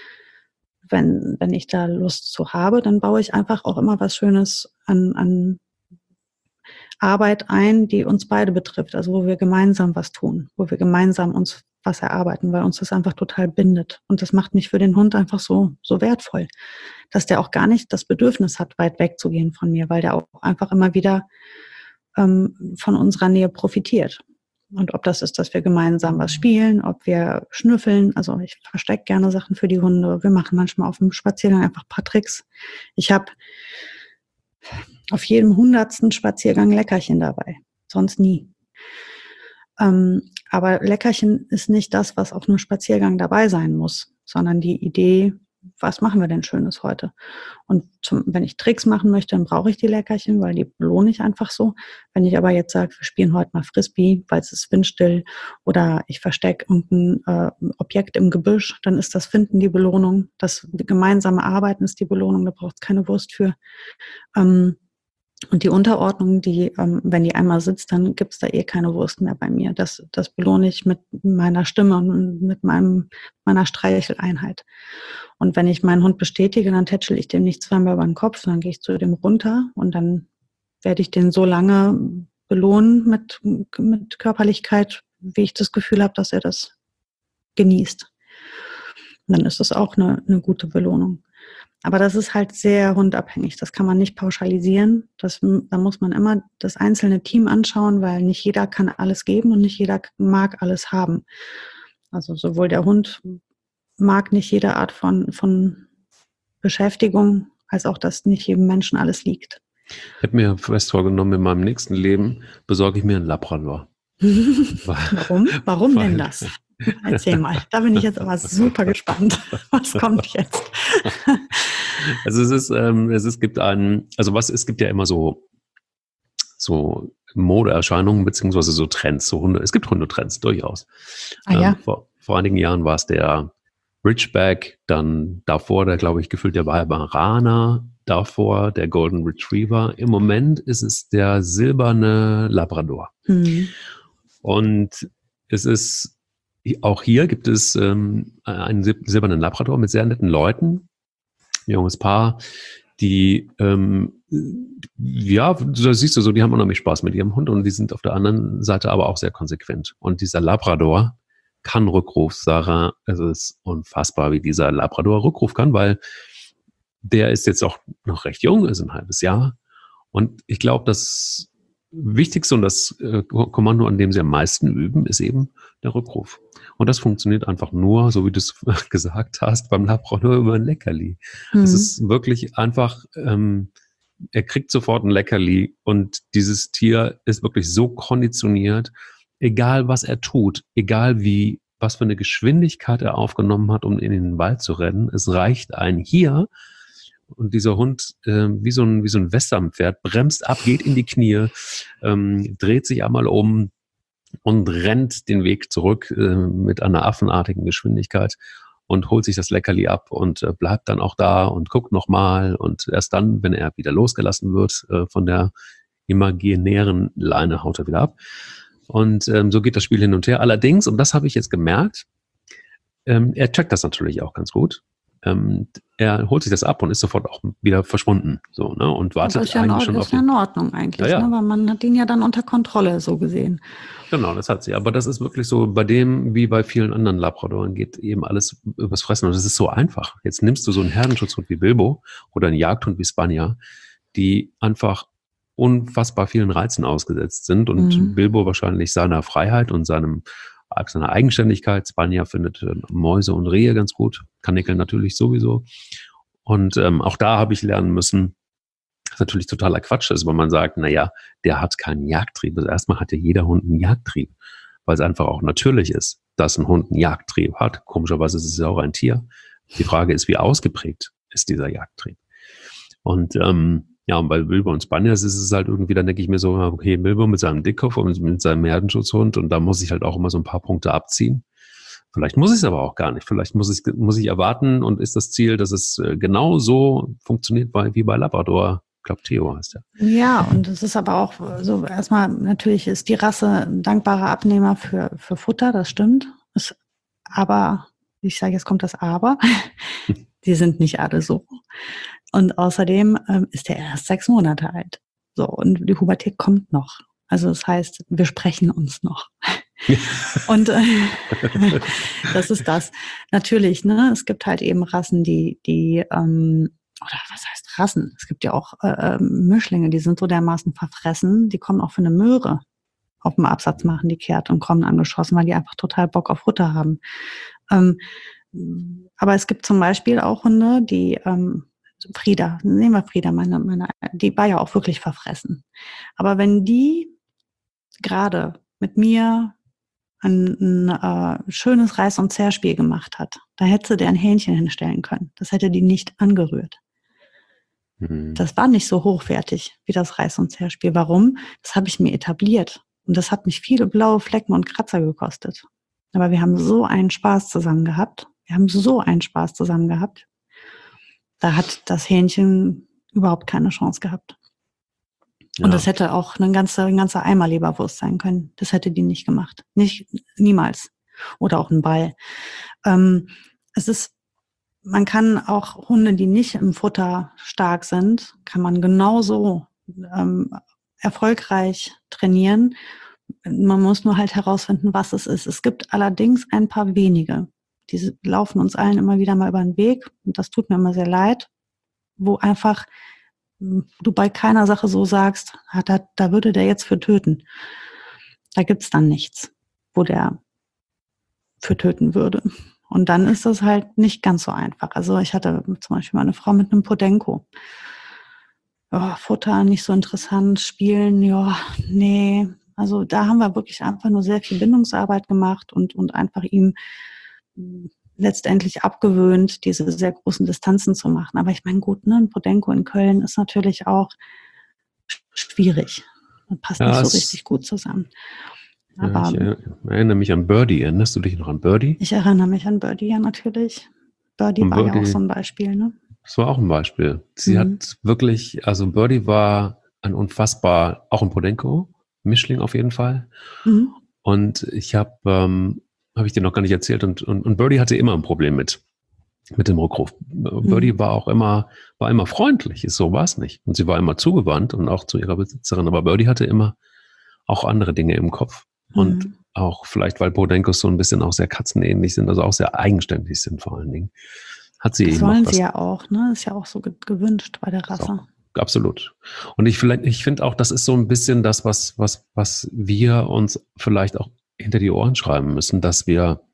ich da Lust zu habe, dann baue ich einfach auch immer was Schönes an Arbeit ein, die uns beide betrifft, also wo wir gemeinsam was tun, wo wir gemeinsam uns was erarbeiten, weil uns das einfach total bindet. Und das macht mich für den Hund einfach so wertvoll, dass der auch gar nicht das Bedürfnis hat, weit wegzugehen von mir, weil der auch einfach immer wieder von unserer Nähe profitiert. Und ob das ist, dass wir gemeinsam was spielen, ob wir schnüffeln, also ich verstecke gerne Sachen für die Hunde, wir machen manchmal auf dem Spaziergang einfach ein paar Tricks. Ich habe auf jedem 100. Spaziergang Leckerchen dabei, sonst nie. Aber Leckerchen ist nicht das, was auf einem Spaziergang dabei sein muss, sondern die Idee, was machen wir denn Schönes heute? Und wenn ich Tricks machen möchte, dann brauche ich die Leckerchen, weil die belohne ich einfach so. Wenn ich aber jetzt sage, wir spielen heute mal Frisbee, weil es ist windstill, oder ich verstecke irgendein Objekt im Gebüsch, dann ist das Finden die Belohnung. Das gemeinsame Arbeiten ist die Belohnung, da braucht es keine Wurst für. Und die Unterordnung, wenn die einmal sitzt, dann gibt es da keine Wurst mehr bei mir. Das belohne ich mit meiner Stimme und mit meiner Streicheleinheit. Und wenn ich meinen Hund bestätige, dann tätschel ich dem nicht zweimal über den Kopf, dann gehe ich zu dem runter und dann werde ich den so lange belohnen mit Körperlichkeit, wie ich das Gefühl habe, dass er das genießt. Und dann ist das auch eine gute Belohnung. Aber das ist halt sehr hundabhängig. Das kann man nicht pauschalisieren. Da muss man immer das einzelne Team anschauen, weil nicht jeder kann alles geben und nicht jeder mag alles haben. Also sowohl der Hund mag nicht jede Art von Beschäftigung, als auch, dass nicht jedem Menschen alles liegt. Ich habe mir fest vorgenommen, in meinem nächsten Leben besorge ich mir einen Labrador. Warum? Warum denn das? Erzähl mal. Da bin ich jetzt aber super gespannt. Was kommt jetzt? Also es gibt ja immer so Modeerscheinungen beziehungsweise so Trends, so Hunde. Es gibt Hundetrends durchaus. Ja. Vor einigen Jahren war es der Ridgeback, dann davor glaube ich, gefühlt der Weimaraner, davor der Golden Retriever. Im Moment ist es der silberne Labrador. Und es ist auch hier gibt es einen silbernen Labrador mit sehr netten Leuten, ein junges Paar, die, da siehst du so, die haben unheimlich Spaß mit ihrem Hund und die sind auf der anderen Seite aber auch sehr konsequent. Und dieser Labrador kann Rückruf, Sarah, es ist unfassbar, wie dieser Labrador Rückruf kann, weil der ist jetzt auch noch recht jung, ist ein halbes Jahr. Und ich glaube, das Wichtigste und das Kommando, an dem sie am meisten üben, ist eben der Rückruf. Und das funktioniert einfach nur, so wie du es gesagt hast, beim Labrador über ein Leckerli. Es ist wirklich einfach, er kriegt sofort ein Leckerli und dieses Tier ist wirklich so konditioniert, egal was er tut, egal was für eine Geschwindigkeit er aufgenommen hat, um in den Wald zu rennen, es reicht ein hier. Und dieser Hund, wie so ein Westernpferd, bremst ab, geht in die Knie, dreht sich einmal um und rennt den Weg zurück mit einer affenartigen Geschwindigkeit und holt sich das Leckerli ab und bleibt dann auch da und guckt nochmal. Und erst dann, wenn er wieder losgelassen wird von der imaginären Leine, haut er wieder ab. Und so geht das Spiel hin und her. Allerdings, und das habe ich jetzt gemerkt, er checkt das natürlich auch ganz gut. Er holt sich das ab und ist sofort auch wieder verschwunden. So, ne? Und wartet das ist ja eigentlich schon auf den... in Ordnung eigentlich, ja. Ne? Weil man hat ihn ja dann unter Kontrolle so gesehen. Genau, das hat sie. Aber das ist wirklich so, bei dem, wie bei vielen anderen Labradoren, geht eben alles übers Fressen. Und das ist so einfach. Jetzt nimmst du so einen Herdenschutzhund wie Bilbo oder einen Jagdhund wie Spanier, die einfach unfassbar vielen Reizen ausgesetzt sind. Und Bilbo wahrscheinlich seiner Freiheit und seiner Eigenständigkeit. Spanier findet Mäuse und Rehe ganz gut. Kanickel natürlich sowieso. Und auch da habe ich lernen müssen, das natürlich totaler Quatsch ist, weil man sagt, naja, der hat keinen Jagdtrieb. Also erstmal hat ja jeder Hund einen Jagdtrieb, weil es einfach auch natürlich ist, dass ein Hund einen Jagdtrieb hat. Komischerweise ist es ja auch ein Tier. Die Frage ist, wie ausgeprägt ist dieser Jagdtrieb? Und und bei Bilbo und Spaniers ist es halt irgendwie, dann denke ich mir so, okay, Bilbo mit seinem Dickkopf und mit seinem Herdenschutzhund und da muss ich halt auch immer so ein paar Punkte abziehen. Vielleicht muss ich es aber auch gar nicht. Vielleicht muss ich erwarten und ist das Ziel, dass es genau so funktioniert wie bei Labrador. Ich glaube, Theo heißt der. Ja, und es ist aber auch so, erstmal natürlich ist die Rasse ein dankbarer Abnehmer für Futter, das stimmt. Aber, ich sage, jetzt kommt das Aber, die sind nicht alle so. Und außerdem ist der erst 6 Monate alt. So, und die Pubertät kommt noch. Also das heißt, wir sprechen uns noch. Und das ist das. Natürlich, ne, es gibt halt eben Rassen, oder was heißt Rassen? Es gibt ja auch Mischlinge, die sind so dermaßen verfressen, die kommen auch für eine Möhre auf dem Absatz machen, die kehrt und kommen angeschossen, weil die einfach total Bock auf Futter haben. Aber es gibt zum Beispiel auch Hunde, die Frieda, nehmen wir Frieda, die war ja auch wirklich verfressen. Aber wenn die gerade mit mir ein schönes Reiß- und Zerspiel gemacht hat, da hätte sie der ein Hähnchen hinstellen können. Das hätte die nicht angerührt. Das war nicht so hochwertig wie das Reiß- und Zerspiel. Warum? Das habe ich mir etabliert. Und das hat mich viele blaue Flecken und Kratzer gekostet. Aber wir haben so einen Spaß zusammen gehabt. Da hat das Hähnchen überhaupt keine Chance gehabt. Und das hätte auch ein ganzer Eimer Leberwurst sein können. Das hätte die nicht gemacht. Niemals. Oder auch ein Ball. Man kann auch Hunde, die nicht im Futter stark sind, kann man genauso erfolgreich trainieren. Man muss nur halt herausfinden, was es ist. Es gibt allerdings ein paar wenige. Die laufen uns allen immer wieder mal über den Weg. Und das tut mir immer sehr leid. Wo einfach du bei keiner Sache so sagst, da würde der jetzt für töten. Da gibt's dann nichts, wo der für töten würde. Und dann ist das halt nicht ganz so einfach. Also ich hatte zum Beispiel mal eine Frau mit einem Podenco. Ja, Futter nicht so interessant, Spielen, ja, nee. Also da haben wir wirklich einfach nur sehr viel Bindungsarbeit gemacht und einfach ihm letztendlich abgewöhnt, diese sehr großen Distanzen zu machen. Aber ich meine, gut, ne, ein Podenco in Köln ist natürlich auch schwierig. Das passt nicht so richtig gut zusammen. Aber ich erinnere mich an Birdie. Erinnerst du dich noch an Birdie? Ich erinnere mich an Birdie, ja, natürlich. Birdie war ja auch so ein Beispiel, ne? Das war auch ein Beispiel. Sie hat wirklich, also Birdie war auch ein Podenco, Mischling auf jeden Fall. Und ich habe ich dir noch gar nicht erzählt, und Birdie hatte immer ein Problem mit dem Rückruf. Birdie war immer freundlich, so war es nicht. Und sie war immer zugewandt und auch zu ihrer Besitzerin, aber Birdie hatte immer auch andere Dinge im Kopf. Und auch vielleicht, weil Podencos so ein bisschen auch sehr katzenähnlich sind, also auch sehr eigenständig sind vor allen Dingen, hat sie das eben wollen sie ja auch, ne? Ist ja auch so gewünscht bei der Rasse. Auch, absolut. Und ich finde auch, das ist so ein bisschen das, was wir uns vielleicht auch hinter die Ohren schreiben müssen, dass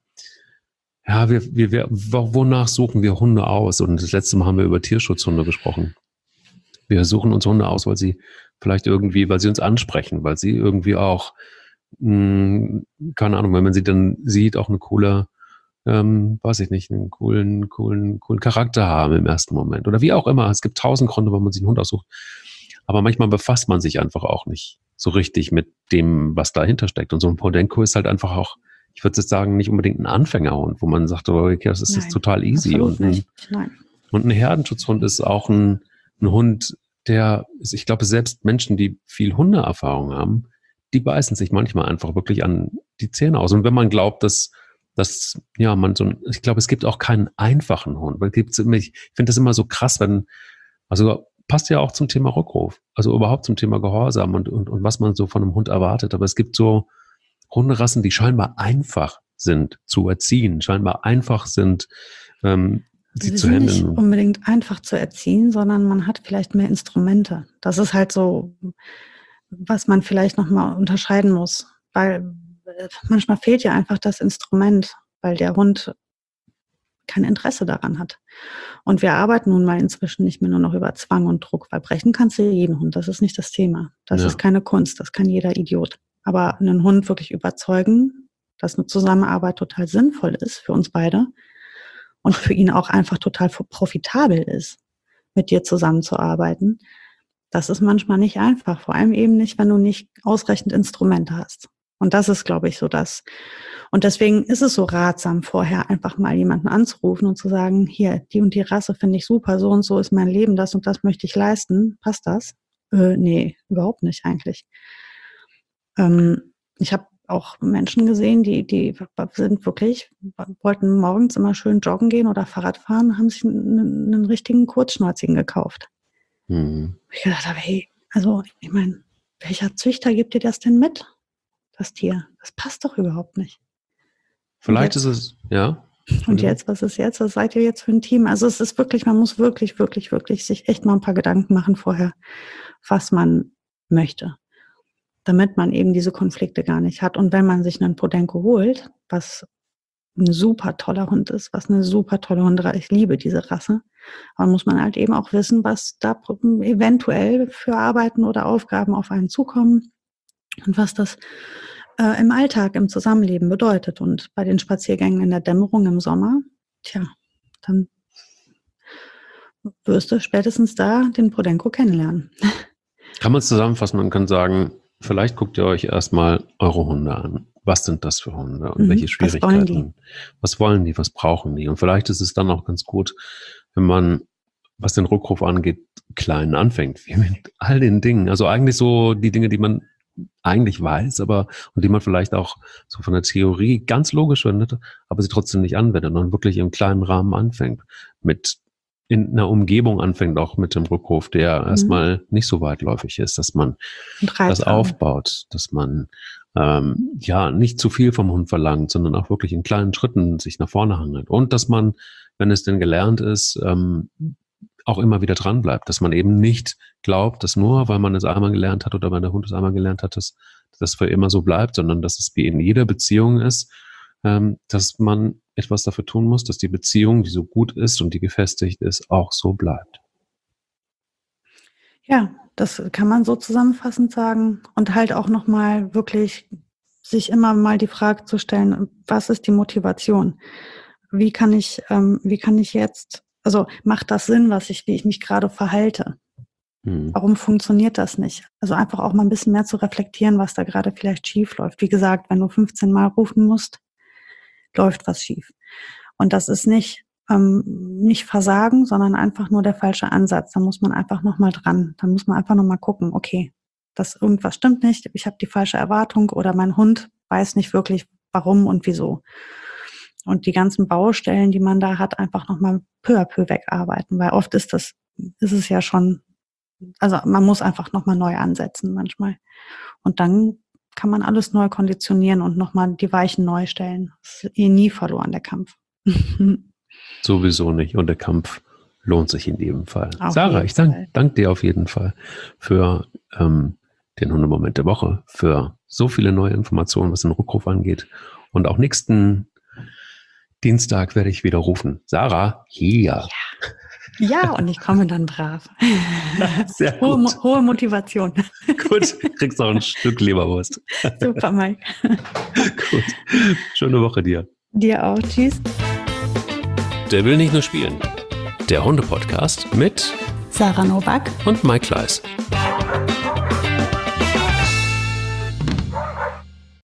wonach suchen wir Hunde aus? Und das letzte Mal haben wir über Tierschutzhunde gesprochen. Wir suchen uns Hunde aus, weil sie uns ansprechen, weil sie irgendwie auch, keine Ahnung, wenn man sie dann sieht, auch eine coole, weiß ich nicht, einen coolen Charakter haben im ersten Moment. Oder wie auch immer. Es gibt 1000 Gründe, warum man sich einen Hund aussucht. Aber manchmal befasst man sich einfach auch nicht so richtig mit dem, was dahinter steckt. Und so ein Podenco ist halt einfach auch, ich würde jetzt sagen, nicht unbedingt ein Anfängerhund, wo man sagt, okay, das ist jetzt total easy. Und ein Herdenschutzhund ist auch ein Hund, ich glaube, selbst Menschen, die viel Hundeerfahrung haben, die beißen sich manchmal einfach wirklich an die Zähne aus. Und wenn man glaubt, ich glaube, es gibt auch keinen einfachen Hund. Ich finde das immer so krass, passt ja auch zum Thema Rückruf, also überhaupt zum Thema Gehorsam und was man so von einem Hund erwartet. Aber es gibt so Hunderassen, die scheinbar einfach sind zu erziehen, scheinbar einfach sind, sie zu handeln. Nicht unbedingt einfach zu erziehen, sondern man hat vielleicht mehr Instrumente. Das ist halt so, was man vielleicht nochmal unterscheiden muss, weil manchmal fehlt ja einfach das Instrument, weil der Hund kein Interesse daran hat. Und wir arbeiten nun mal inzwischen nicht mehr nur noch über Zwang und Druck, weil brechen kannst du jeden Hund, das ist nicht das Thema. Das ist keine Kunst, das kann jeder Idiot. Aber einen Hund wirklich überzeugen, dass eine Zusammenarbeit total sinnvoll ist für uns beide und für ihn auch einfach total profitabel ist, mit dir zusammenzuarbeiten, das ist manchmal nicht einfach. Vor allem eben nicht, wenn du nicht ausreichend Instrumente hast. Und das ist, glaube ich, so das. Und deswegen ist es so ratsam, vorher einfach mal jemanden anzurufen und zu sagen, hier, die und die Rasse finde ich super, so und so ist mein Leben, das und das möchte ich leisten. Passt das? Nee, überhaupt nicht eigentlich. Ich habe auch Menschen gesehen, die sind wirklich, wollten morgens immer schön joggen gehen oder Fahrrad fahren, haben sich einen richtigen Kurzschnäuzigen gekauft. Ich gedacht habe, hey, Also, ich meine, welcher Züchter gibt dir das denn mit? Das Tier. Das passt doch überhaupt nicht. Vielleicht ist es, ja. Und jetzt, was ist jetzt? Was seid ihr jetzt für ein Team? Also es ist wirklich, man muss wirklich, wirklich, wirklich sich echt mal ein paar Gedanken machen vorher, was man möchte, damit man eben diese Konflikte gar nicht hat. Und wenn man sich einen Podenco holt, was ein super toller Hund ist, was eine super tolle Hunderasse, ich liebe diese Rasse, aber muss man halt eben auch wissen, was da eventuell für Arbeiten oder Aufgaben auf einen zukommen und was das im Alltag, im Zusammenleben bedeutet. Und bei den Spaziergängen in der Dämmerung im Sommer, dann wirst du spätestens da den Podenco kennenlernen. Kann man es zusammenfassen? Man kann sagen, vielleicht guckt ihr euch erstmal eure Hunde an. Was sind das für Hunde und welche Schwierigkeiten? Was wollen die? Was brauchen die? Und vielleicht ist es dann auch ganz gut, wenn man, was den Rückruf angeht, klein anfängt, wie mit all den Dingen. Also eigentlich so die Dinge, die man eigentlich weiß, aber und die man vielleicht auch so von der Theorie ganz logisch findet, aber sie trotzdem nicht anwendet und wirklich im kleinen Rahmen anfängt, mit in einer Umgebung anfängt, auch mit dem Rückruf, der erstmal nicht so weitläufig ist, dass man das aufbaut, dass man nicht zu viel vom Hund verlangt, sondern auch wirklich in kleinen Schritten sich nach vorne hangelt und dass man, wenn es denn gelernt ist, auch immer wieder dran bleibt, dass man eben nicht glaubt, dass nur, weil man es einmal gelernt hat oder weil der Hund es einmal gelernt hat, dass das für immer so bleibt, sondern dass es wie in jeder Beziehung ist, dass man etwas dafür tun muss, dass die Beziehung, die so gut ist und die gefestigt ist, auch so bleibt. Ja, das kann man so zusammenfassend sagen und halt auch nochmal wirklich sich immer mal die Frage zu stellen, was ist die Motivation? Wie kann ich jetzt, also macht das Sinn, wie ich mich gerade verhalte? Warum funktioniert das nicht? Also einfach auch mal ein bisschen mehr zu reflektieren, was da gerade vielleicht schief läuft. Wie gesagt, wenn du 15 Mal rufen musst, läuft was schief. Und das ist nicht Versagen, sondern einfach nur der falsche Ansatz. Da muss man einfach nochmal dran. Da muss man einfach nochmal gucken, okay, irgendwas stimmt nicht, ich habe die falsche Erwartung oder mein Hund weiß nicht wirklich, warum und wieso. Und die ganzen Baustellen, die man da hat, einfach nochmal peu à peu wegarbeiten, weil oft ist es ja schon, also man muss einfach nochmal neu ansetzen manchmal. Und dann kann man alles neu konditionieren und nochmal die Weichen neu stellen. Das ist nie verloren, der Kampf. Sowieso nicht. Und der Kampf lohnt sich in jedem Fall. Sarah, ich danke dir auf jeden Fall für den Hundemoment der Woche, für so viele neue Informationen, was den Rückruf angeht. Und auch nächsten Dienstag werde ich wieder rufen. Sarah, hier. Ja, und ich komme dann brav. Sehr gut. Hohe Motivation. Gut, kriegst noch ein Stück Leberwurst. Super, Mike. Gut, schöne Woche dir. Dir auch, tschüss. Der will nicht nur spielen. Der Hunde-Podcast mit Sarah Novak und Mike Kleiss.